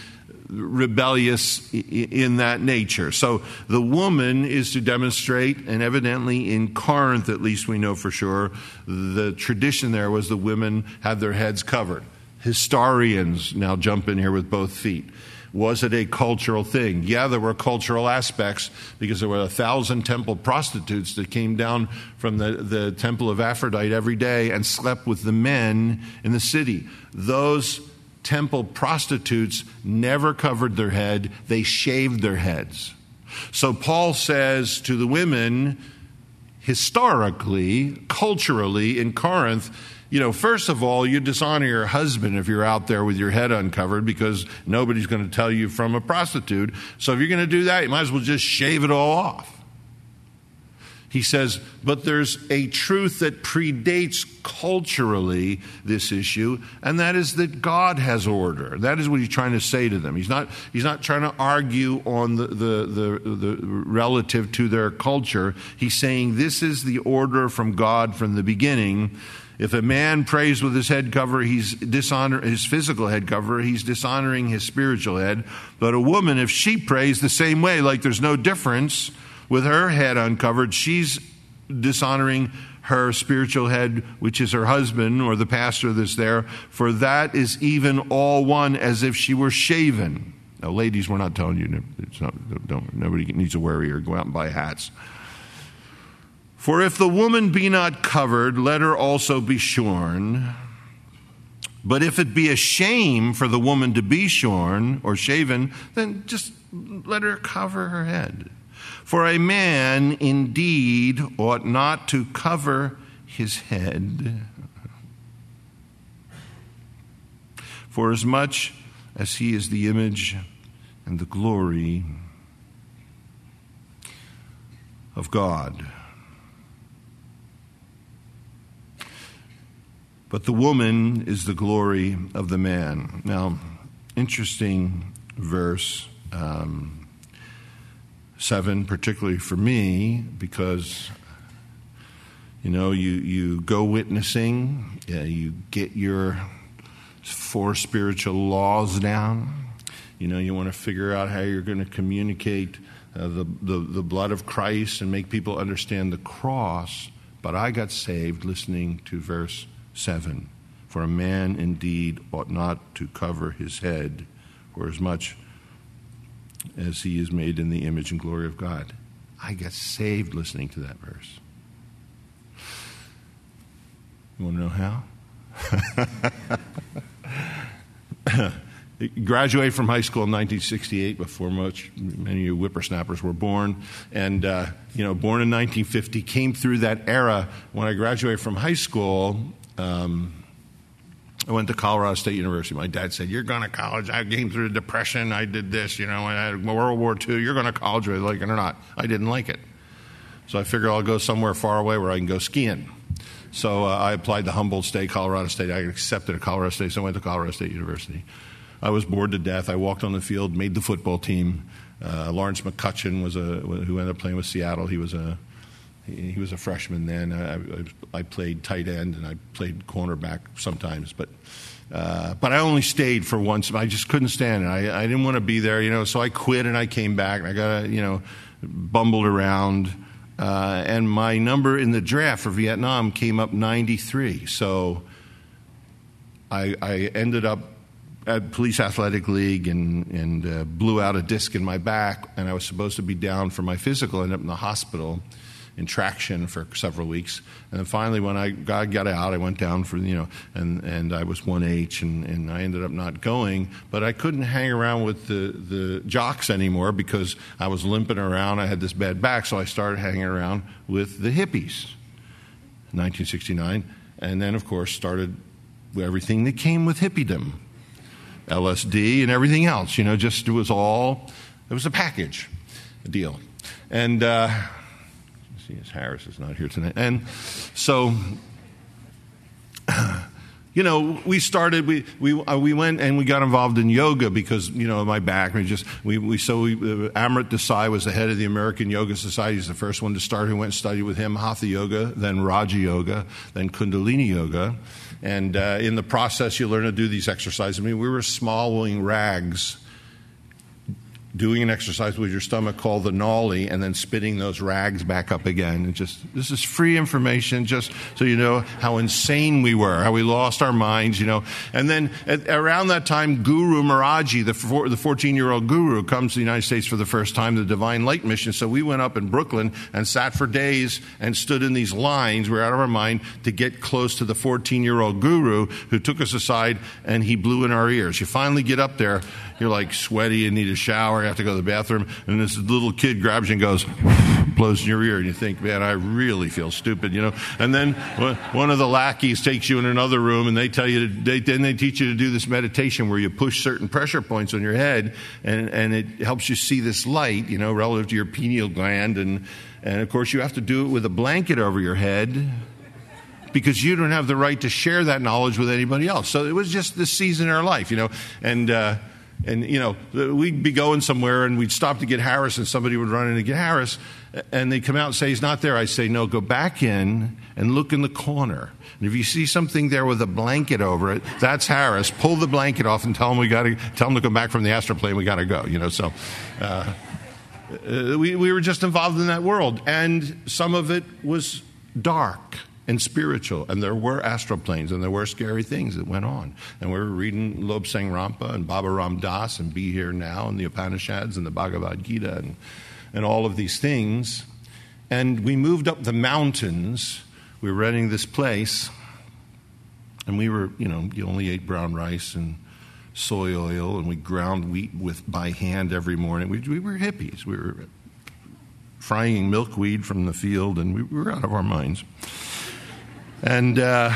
rebellious in that nature. So the woman is to demonstrate, and evidently in Corinth, at least we know for sure, the tradition there was the women had their heads covered. Historians now jump in here with both feet. Was it a cultural thing? Yeah, there were cultural aspects because there were a thousand temple prostitutes that came down from the, the temple of Aphrodite every day and slept with the men in the city. Those temple prostitutes never covered their head. They shaved their heads. So Paul says to the women, historically, culturally in Corinth, you know, first of all, you dishonor your husband if you're out there with your head uncovered, because nobody's going to tell you from a prostitute. So if you're going to do that, you might as well just shave it all off. He says, but there's a truth that predates culturally this issue, and that is that God has order. That is what he's trying to say to them. He's not, he's not trying to argue on the, the, the, the relative to their culture. He's saying this is the order from God from the beginning. If a man prays with his head cover, he's dishonor his physical head cover, he's dishonoring his spiritual head. But a woman, if she prays the same way, like there's no difference, with her head uncovered, she's dishonoring her spiritual head, which is her husband or the pastor that's there, for that is even all one, as if she were shaven. Now, ladies, we're not telling you, it's not, don't, nobody needs to worry or go out and buy hats. For if the woman be not covered, let her also be shorn. But if it be a shame for the woman to be shorn or shaven, then just let her cover her head. For a man indeed ought not to cover his head, for as much as he is the image and the glory of God. But the woman is the glory of the man. Now, interesting verse. Um, Seven, particularly for me, because, you know, you, you go witnessing, uh, you get your four spiritual laws down. You know, you want to figure out how you're going to communicate uh, the, the, the blood of Christ and make people understand the cross. But I got saved listening to verse seven. For a man indeed ought not to cover his head, for as much as he is made in the image and glory of God. I got saved listening to that verse. You want to know how? Graduated from high school in nineteen sixty-eight, before much many of you whippersnappers were born, and uh, you know, born in nineteen fifty, came through that era. When I graduated from high school, um, I went to Colorado State University. My dad said, "You're going to college." I came through the Depression. I did this, you know, I had World War Two. You're going to college, whether you like it or not. I didn't like it. So I figured I'll go somewhere far away where I can go skiing. So uh, I applied to Humboldt State, Colorado State. I accepted at Colorado State, so I went to Colorado State University. I was bored to death. I walked on the field, made the football team. Uh, Lawrence McCutcheon was a who ended up playing with Seattle. He was a he, he was a freshman then. I, I, I played tight end and I played cornerback sometimes, but uh, but I only stayed for once. I just couldn't stand it. I, I didn't want to be there, you know. So I quit and I came back. And I got you know bumbled around, uh, and my number in the draft for Vietnam came up ninety-three. So I, I ended up at Police Athletic League and, and uh, blew out a disc in my back, and I was supposed to be down for my physical. I ended up in the hospital in traction for several weeks. And then finally, when I got, got out, I went down for, you know, and, and I was one H, and, and I ended up not going. But I couldn't hang around with the, the jocks anymore because I was limping around. I had this bad back, so I started hanging around with the hippies in nineteen sixty-nine. And then, of course, started everything that came with hippiedom. L S D and everything else, you know, just it was all, it was a package, a deal. And, uh, see, as Harris is not here tonight. And so, you know, we started, we we uh, we went and we got involved in yoga because, you know, my back, we just, we, we so we, uh, Amrit Desai was the head of the American Yoga Society. He's the first one to start. We went and studied with him, Hatha Yoga, then Raja Yoga, then Kundalini Yoga. And uh, in the process, you learn to do these exercises. I mean, we were swallowing rags, doing an exercise with your stomach called the nollie, and then spitting those rags back up again. And just this is free information, just so you know how insane we were, how we lost our minds, you know. And then at, around that time, Guru Maharaji, the four, the fourteen-year-old guru, comes to the United States for the first time, the Divine Light Mission. So we went up in Brooklyn and sat for days and stood in these lines. We were out of our mind to get close to the fourteen-year-old guru who took us aside and he blew in our ears. You finally get up there, you're like sweaty and need a shower. shower, you have to go to the bathroom, and this little kid grabs you and goes, blows in your ear, and you think, man, I really feel stupid, you know. And then one of the lackeys takes you in another room, and they tell you, to, they, then they teach you to do this meditation where you push certain pressure points on your head, and, and it helps you see this light, you know, relative to your pineal gland, and and of course you have to do it with a blanket over your head, because you don't have the right to share that knowledge with anybody else. So it was just this season in our life, you know. And, uh, and you know, we'd be going somewhere, and we'd stop to get Harris, and somebody would run in to get Harris, and they'd come out and say, he's not there. I say, no, go back in and look in the corner. And if you see something there with a blanket over it, that's Harris. Pull the blanket off and tell him we got to, tell him to come back from the astral plane. We got to go, you know. So uh, we, we were just involved in that world. And some of it was dark and spiritual, and there were astral planes, and there were scary things that went on. And we were reading Lobsang Rampa and Baba Ram Das and Be Here Now and the Upanishads and the Bhagavad Gita and, and all of these things. And we moved up the mountains. We were renting this place, and we were, you know, you only ate brown rice and soy oil, and we ground wheat with by hand every morning. We, we were hippies. We were frying milkweed from the field, and we were out of our minds. And uh,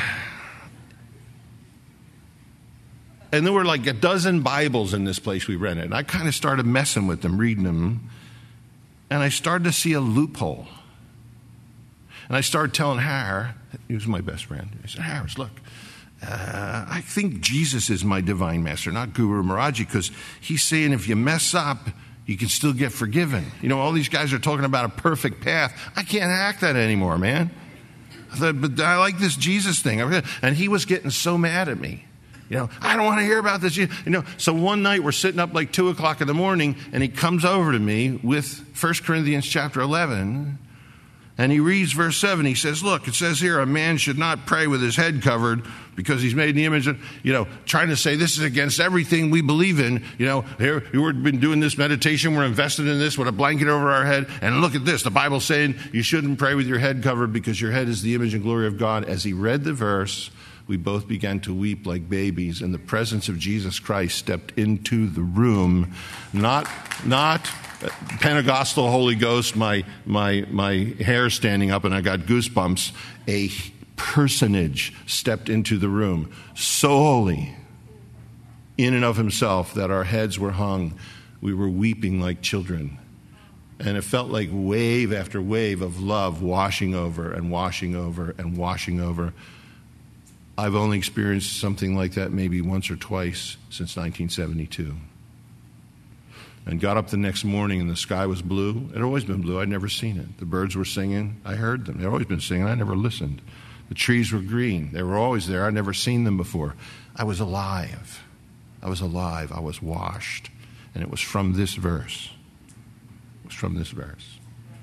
and there were like a dozen Bibles in this place we rented. And I kind of started messing with them, reading them. And I started to see a loophole. And I started telling Har, he was my best friend. I said, Harris, look, uh, I think Jesus is my divine master, not Guru Maharaji, because he's saying if you mess up, you can still get forgiven. You know, all these guys are talking about a perfect path. I can't hack that anymore, man. I thought, but I like this Jesus thing. And he was getting so mad at me. You know, I don't want to hear about this. You know, so one night we're sitting up like two o'clock in the morning, and he comes over to me with First Corinthians chapter eleven, and he reads verse seven. He says, look, it says here, a man should not pray with his head covered because he's made in the image of, you know, trying to say this is against everything we believe in. You know, here we've been doing this meditation. We're invested in this with a blanket over our head. And look at this. The Bible's saying you shouldn't pray with your head covered because your head is the image and glory of God. As he read the verse, we both began to weep like babies, and the presence of Jesus Christ stepped into the room. Not, not Pentecostal Holy Ghost, my, my, my hair standing up and I got goosebumps. A personage stepped into the room, so holy in and of himself that our heads were hung. We were weeping like children. And it felt like wave after wave of love washing over and washing over and washing over. I've only experienced something like that maybe once or twice since nineteen seventy-two. And got up the next morning and the sky was blue. It had always been blue. I'd never seen it. The birds were singing. I heard them. They'd always been singing. I never listened. The trees were green. They were always there. I'd never seen them before. I was alive. I was alive. I was washed. And it was from this verse. It was from this verse.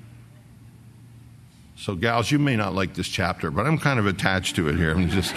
So, gals, you may not like this chapter, but I'm kind of attached to it here. I'm just...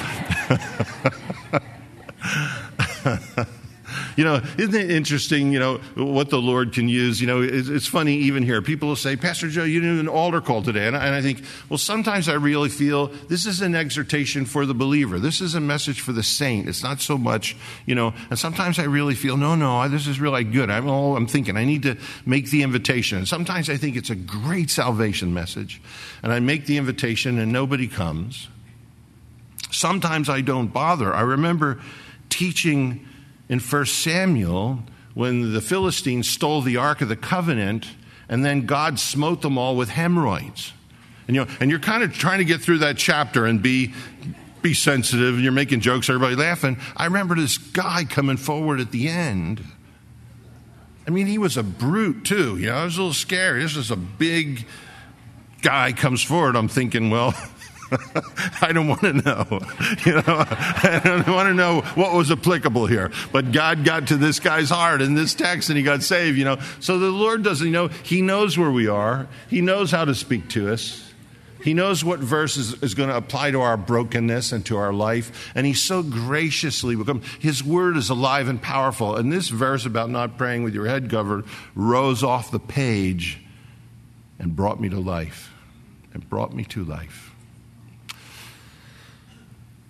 You know, isn't it interesting, you know, what the Lord can use? You know, it's, it's funny even here. People will say, Pastor Joe, you did an altar call today. And I, and I think, well, sometimes I really feel this is an exhortation for the believer. This is a message for the saint. It's not so much, you know, and sometimes I really feel, no, no, this is really good. I'm all I'm thinking. I need to make the invitation. And sometimes I think it's a great salvation message. And I make the invitation and nobody comes. Sometimes I don't bother. I remember teaching in First Samuel, when the Philistines stole the Ark of the Covenant, and then God smote them all with hemorrhoids. And, you know, and you're kind of trying to get through that chapter and be be sensitive, and you're making jokes, everybody laughing. I remember this guy coming forward at the end. I mean, he was a brute, too. You know, I was a little scary. This is a big guy comes forward. I'm thinking, well... I don't want to know, you know, I don't want to know what was applicable here, but God got to this guy's heart in this text and he got saved, you know, so the Lord doesn't, you know, he knows where we are. He knows how to speak to us. He knows what verse is, is going to apply to our brokenness and to our life. And he so graciously become, his word is alive and powerful. And this verse about not praying with your head covered rose off the page and brought me to life and brought me to life.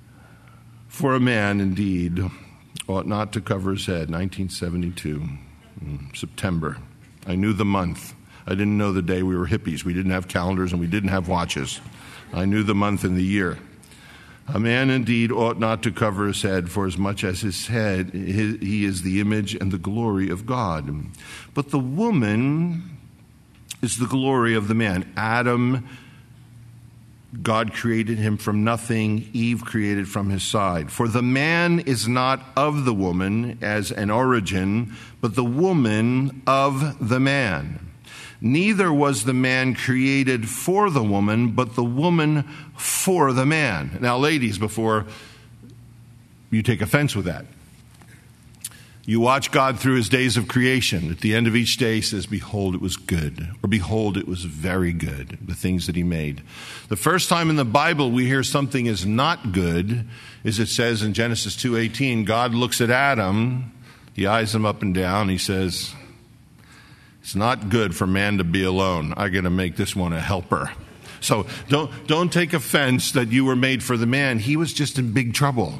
For a man, indeed, ought not to cover his head, nineteen seventy-two. September. I knew the month. I didn't know the day. We were hippies. We didn't have calendars and we didn't have watches. I knew the month and the year. A man indeed ought not to cover his head, for as much as his head, he is the image and the glory of God. But the woman is the glory of the man. Adam, God created him from nothing. Eve created from his side. For the man is not of the woman as an origin, but the woman of the man. Neither was the man created for the woman, but the woman for the man. Now, ladies, before you take offense with that, you watch God through his days of creation. At the end of each day, he says, behold, it was good, or behold, it was very good, the things that he made. The first time in the Bible we hear something is not good is it says in Genesis two eighteen, God looks at Adam, he eyes him up and down, he says, it's not good for man to be alone. I got to make this one a helper. So don't don't take offense that you were made for the man. He was just in big trouble.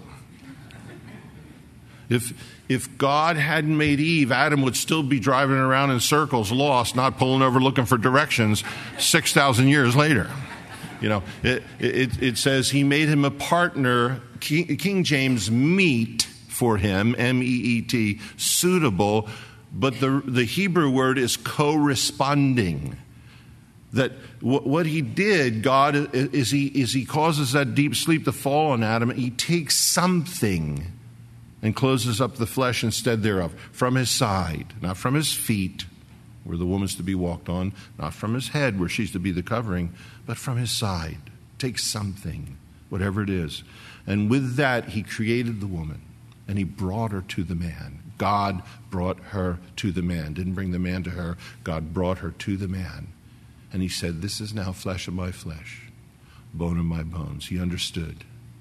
If if God hadn't made Eve, Adam would still be driving around in circles, lost, not pulling over looking for directions six thousand years later. You know, it, it, it says he made him a partner, King, King James, meet for him, M E E T, suitable. But the, the Hebrew word is corresponding. That w- what he did, God, is he, is he causes that deep sleep to fall on Adam. He takes something and closes up the flesh instead thereof, from his side, not from his feet, where the woman's to be walked on, not from his head, where she's to be the covering, but from his side. Takes something, whatever it is. And with that, he created the woman, and he brought her to the man. God brought her to the man. Didn't bring the man to her. God brought her to the man. And he said, this is now flesh of my flesh, bone of my bones. He understood.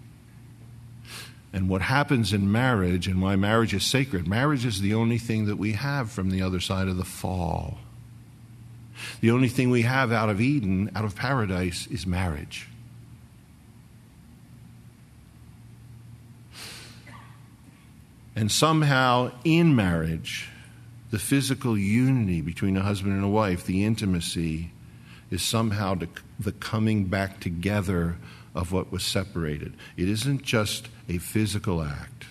And what happens in marriage, and why marriage is sacred, marriage is the only thing that we have from the other side of the fall. The only thing we have out of Eden, out of paradise, is marriage. And somehow in marriage, the physical unity between a husband and a wife, the intimacy, is somehow the coming back together of what was separated. It isn't just a physical act.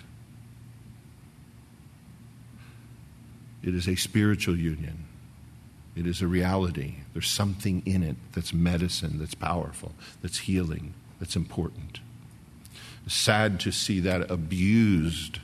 It is a spiritual union. It is a reality. There's something in it that's medicine, that's powerful, that's healing, that's important. It's sad to see that abused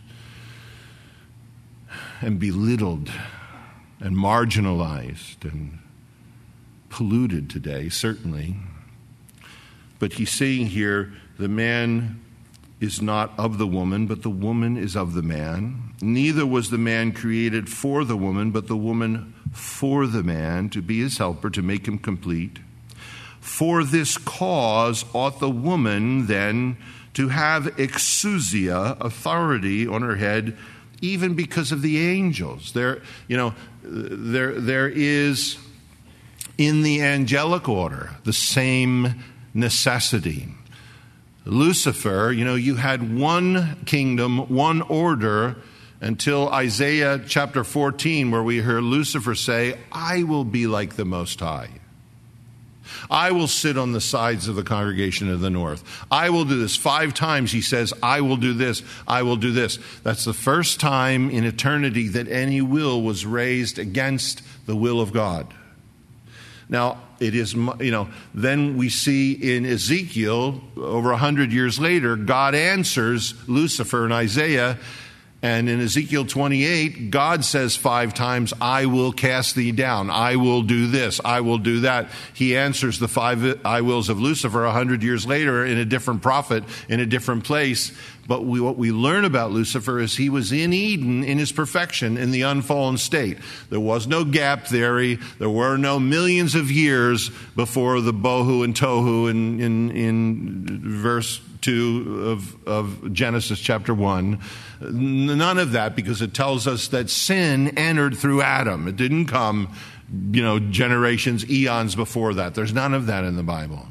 and belittled and marginalized and polluted today, certainly. But he's saying here, the man is not of the woman, but the woman is of the man. Neither was the man created for the woman, but the woman for the man, to be his helper, to make him complete. For this cause ought the woman then to have exousia, authority on her head, even because of the angels. There, you know, there, there is in the angelic order the same necessity. Lucifer, you know, you had one kingdom, one order, until Isaiah chapter fourteen, where we hear Lucifer say, I will be like the Most High. I will sit on the sides of the congregation of the north. I will do this. Five times he says, I will do this, I will do this. That's the first time in eternity that any will was raised against the will of God. Now, it is, you know, then we see in Ezekiel, over a hundred years later, God answers Lucifer in Isaiah. And in Ezekiel twenty-eight, God says five times, I will cast thee down. I will do this. I will do that. He answers the five I wills of Lucifer a hundred years later in a different prophet, in a different place. But we, what we learn about Lucifer is he was in Eden in his perfection, in the unfallen state. There was no gap theory. There were no millions of years before the bohu and tohu in, in, in verse two of, of Genesis chapter one. None of that, because it tells us that sin entered through Adam. It didn't come, you know, generations, eons before that. There's none of that in the Bible.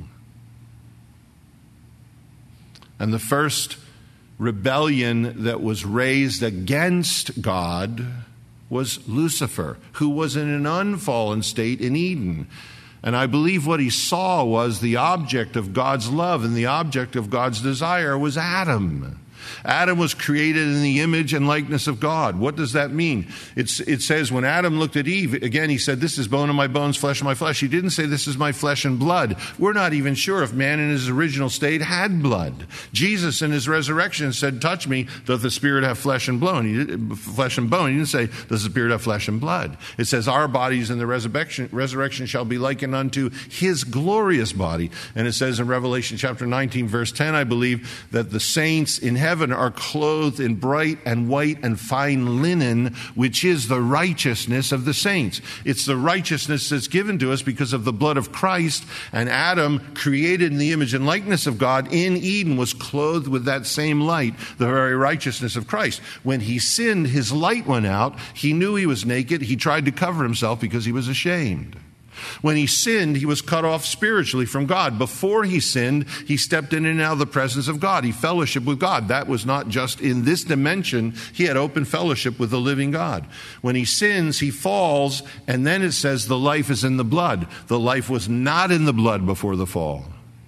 And the first rebellion that was raised against God was Lucifer, who was in an unfallen state in Eden. And I believe what he saw was the object of God's love and the object of God's desire was Adam. Adam was created in the image and likeness of God. What does that mean? It's, it says when Adam looked at Eve, again, he said, this is bone of my bones, flesh of my flesh. He didn't say this is my flesh and blood. We're not even sure if man in his original state had blood. Jesus in his resurrection said, touch me, doth the spirit have flesh and bone? He did, flesh and bone. He didn't say, does the spirit have flesh and blood? It says, our bodies in the resurrection, resurrection shall be likened unto his glorious body. And it says in Revelation chapter nineteen, verse ten, I believe, that the saints in heaven are clothed in bright and white and fine linen, which is the righteousness of the saints. It's the righteousness that's given to us because of the blood of Christ. And Adam, created in the image and likeness of God in Eden, was clothed with that same light, the very righteousness of Christ. When he sinned, his light went out. He knew he was naked. He tried to cover himself because he was ashamed. When he sinned, he was cut off spiritually from God. Before he sinned, he stepped in and out of the presence of God. He fellowshiped with God. That was not just in this dimension. He had open fellowship with the living God. When he sins, he falls, and then it says the life is in the blood. The life was not in the blood before the fall.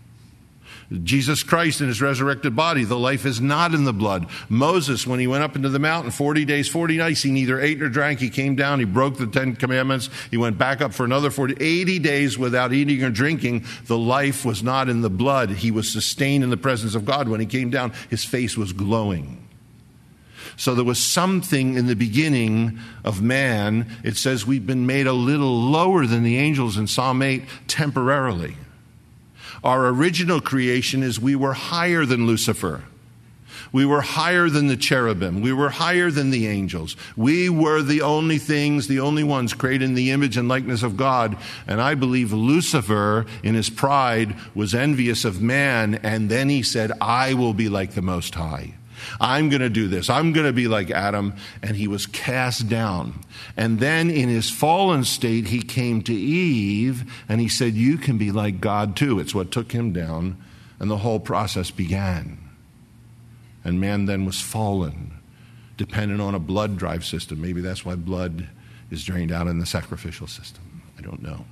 Jesus Christ in his resurrected body, the life is not in the blood. Moses, when he went up into the mountain, forty days, forty nights, he neither ate nor drank. He came down, he broke the Ten Commandments. He went back up for another forty, eighty days without eating or drinking. The life was not in the blood. He was sustained in the presence of God. When he came down, his face was glowing. So there was something in the beginning of man. It says we've been made a little lower than the angels in Psalm eight temporarily. Our original creation is we were higher than Lucifer. We were higher than the cherubim. We were higher than the angels. We were the only things, the only ones created in the image and likeness of God. And I believe Lucifer, in his pride, was envious of man. And then he said, I will be like the Most High. I'm going to do this. I'm going to be like Adam. And he was cast down. And then in his fallen state, he came to Eve and he said, you can be like God too. It's what took him down. And the whole process began. And man then was fallen, dependent on a blood drive system. Maybe that's why blood is drained out in the sacrificial system. I don't know.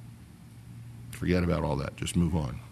Forget about all that. Just move on.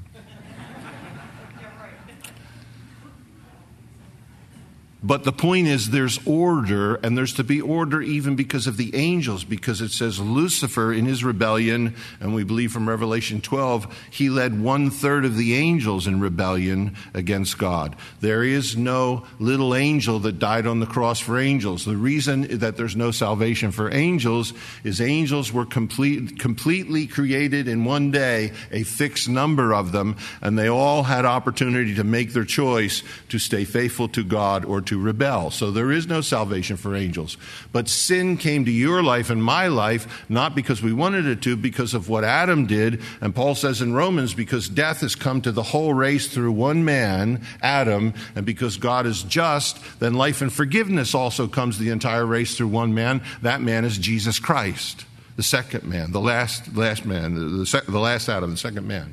But the point is there's order, and there's to be order even because of the angels, because it says Lucifer in his rebellion, and we believe from Revelation twelve, he led one third of the angels in rebellion against God. There is no little angel that died on the cross for angels. The reason that there's no salvation for angels is angels were complete, completely created in one day, a fixed number of them, and they all had opportunity to make their choice to stay faithful to God or to rebel. So there is no salvation for angels. But sin came to your life and my life, not because we wanted it to, because of what Adam did. And Paul says in Romans, because death has come to the whole race through one man, Adam, and because God is just, then life and forgiveness also comes to the entire race through one man. That man is Jesus Christ, the second man, the last last man, the, the, the last Adam, the second man.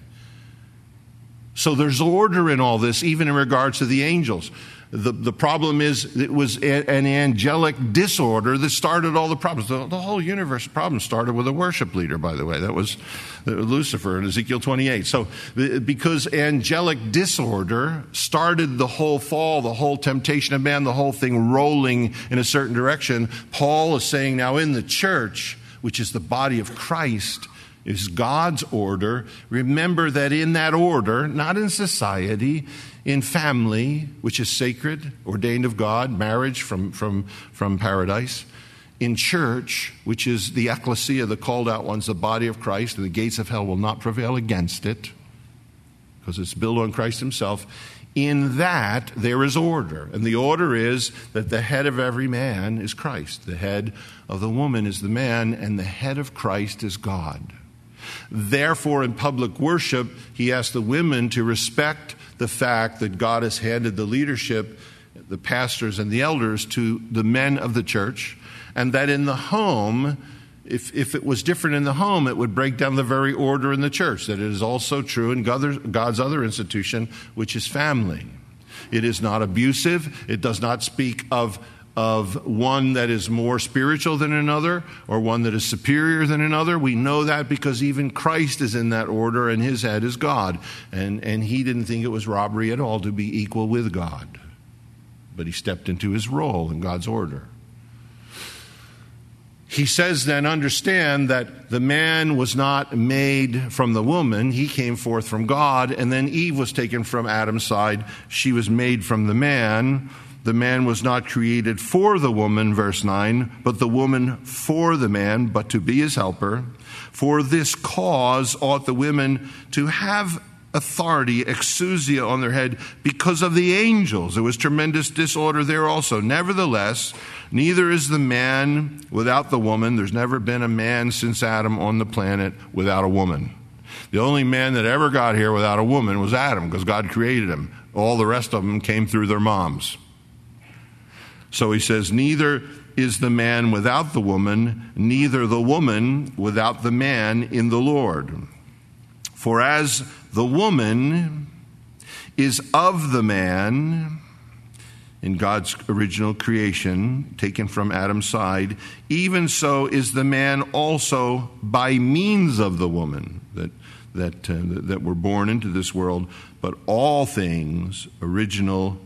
So there's order in all this, even in regards to the angels. The, the problem is it was a, an angelic disorder that started all the problems. The, the whole universe problem started with a worship leader, by the way. That was Lucifer in Ezekiel twenty-eight. So because angelic disorder started the whole fall, the whole temptation of man, the whole thing rolling in a certain direction, Paul is saying now in the church, which is the body of Christ, is God's order. Remember that in that order, not in society, in family, which is sacred, ordained of God, marriage from, from, from paradise, in church, which is the ecclesia, the called out ones, the body of Christ, and the gates of hell will not prevail against it, because it's built on Christ himself. In that, there is order. And the order is that the head of every man is Christ. The head of the woman is the man, and the head of Christ is God. Therefore, in public worship, he asked the women to respect the fact that God has handed the leadership, the pastors and the elders, to the men of the church, and that in the home, if, if it was different in the home, it would break down the very order in the church, that it is also true in God's other institution, which is family. It is not abusive. It does not speak of of one that is more spiritual than another or one that is superior than another. We know that because even Christ is in that order, and his head is God. And, and he didn't think it was robbery at all to be equal with God. But he stepped into his role in God's order. He says then, understand that the man was not made from the woman. He came forth from God. And then Eve was taken from Adam's side. She was made from the man. The man was not created for the woman, verse nine, but the woman for the man, but to be his helper. For this cause ought the women to have authority, exousia, on their head because of the angels. There was tremendous disorder there also. Nevertheless, neither is the man without the woman. There's never been a man since Adam on the planet without a woman. The only man that ever got here without a woman was Adam, because God created him. All the rest of them came through their moms. So he says, neither is the man without the woman, neither the woman without the man in the Lord. For as the woman is of the man in God's original creation, taken from Adam's side, even so is the man also by means of the woman that that uh, that were born into this world. But all things, original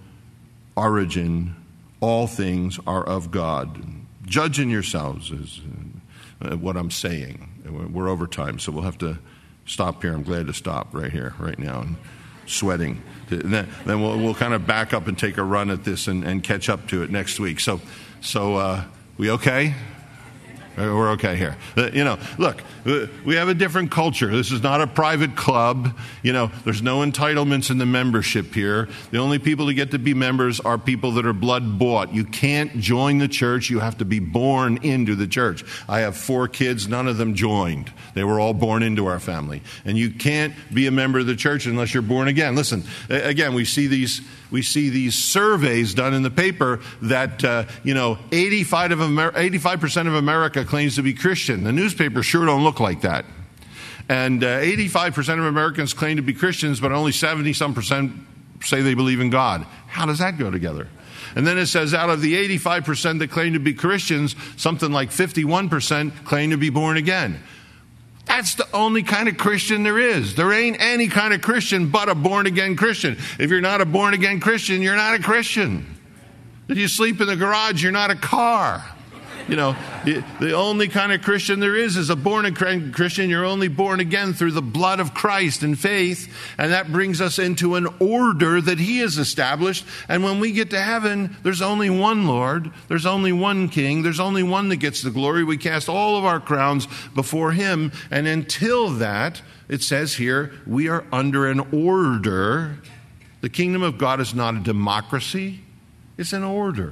origin, all things are of God. Judging yourselves is uh, what I'm saying. We're over time, so we'll have to stop here. I'm glad to stop right here, right now, and sweating. And then, then we'll, we'll kind of back up and take a run at this and, and catch up to it next week. So, so uh, we okay? We're okay here. Uh, you know, look, uh, we have a different culture. This is not a private club. You know, there's no entitlements in the membership here. The only people who get to be members are people that are blood bought. You can't join the church. You have to be born into the church. I have four kids. None of them joined. They were all born into our family. And you can't be a member of the church unless you're born again. Listen, again, we see these we see these surveys done in the paper that, uh, you know, eighty-five of Amer- eighty-five percent of America claims to be Christian. The newspapers sure don't look like that. And uh, eighty-five percent of Americans claim to be Christians, but only seventy-some percent say they believe in God. How does that go together? And then it says out of the eighty-five percent that claim to be Christians, something like fifty-one percent claim to be born again. That's the only kind of Christian there is. There ain't any kind of Christian but a born-again Christian. If you're not a born-again Christian, you're not a Christian. If you sleep in the garage, you're not a car. You know, the only kind of Christian there is is a born-again Christian. You're only born again through the blood of Christ and faith. And that brings us into an order that he has established. And when we get to heaven, there's only one Lord. There's only one King. There's only one that gets the glory. We cast all of our crowns before him. And until that, it says here, we are under an order. The kingdom of God is not a democracy. It's an order.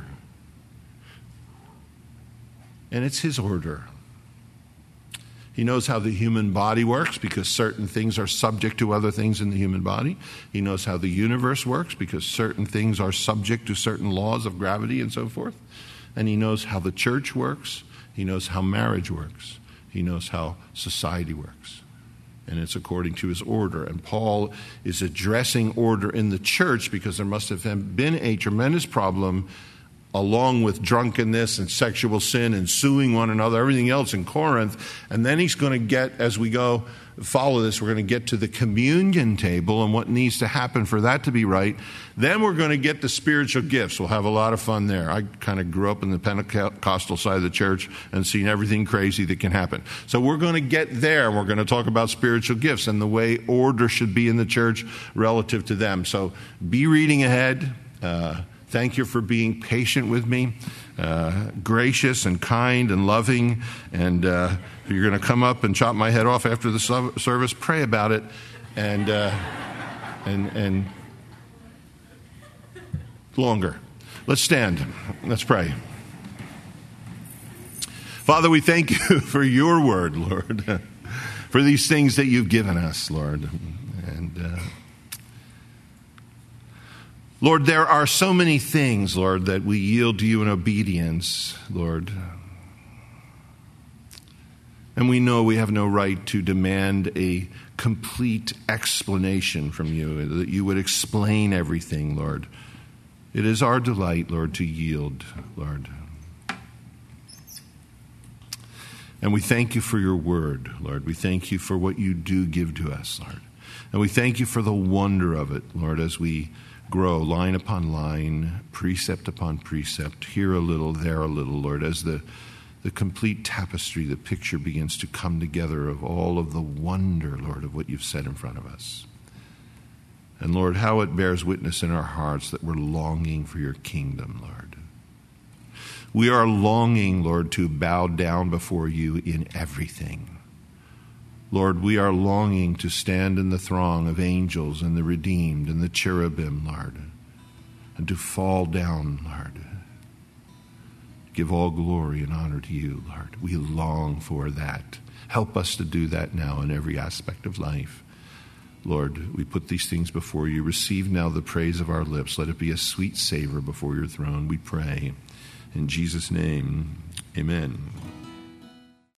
And it's his order. He knows how the human body works because certain things are subject to other things in the human body. He knows how the universe works because certain things are subject to certain laws of gravity and so forth. And he knows how the church works. He knows how marriage works. He knows how society works. And it's according to his order. And Paul is addressing order in the church because there must have been a tremendous problem along with drunkenness and sexual sin and suing one another, everything else in Corinth. And then he's going to get, as we go follow this, we're going to get to the communion table and what needs to happen for that to be right. Then we're going to get to spiritual gifts. We'll have a lot of fun there. I kind of grew up in the Pentecostal side of the church and seen everything crazy that can happen. So we're going to get there, and we're going to talk about spiritual gifts and the way order should be in the church relative to them. So be reading ahead. Uh, Thank you for being patient with me, uh, gracious and kind and loving. And uh, if you're going to come up and chop my head off after the service, pray about it. And uh, and and longer. Let's stand. Let's pray. Father, we thank you for your word, Lord, for these things that you've given us, Lord. And uh, Lord, there are so many things, Lord, that we yield to you in obedience, Lord. And we know we have no right to demand a complete explanation from you, that you would explain everything, Lord. It is our delight, Lord, to yield, Lord. And we thank you for your word, Lord. We thank you for what you do give to us, Lord. And we thank you for the wonder of it, Lord, as we grow line upon line, precept upon precept, here a little, there a little, Lord, as the, the complete tapestry, the picture begins to come together of all of the wonder, Lord, of what you've set in front of us. And Lord, how it bears witness in our hearts that we're longing for your kingdom, Lord. We are longing, Lord, to bow down before you in everything. Lord, we are longing to stand in the throng of angels and the redeemed and the cherubim, Lord, and to fall down, Lord. Give all glory and honor to you, Lord. We long for that. Help us to do that now in every aspect of life. Lord, we put these things before you. Receive now the praise of our lips. Let it be a sweet savor before your throne, we pray. In Jesus' name, amen.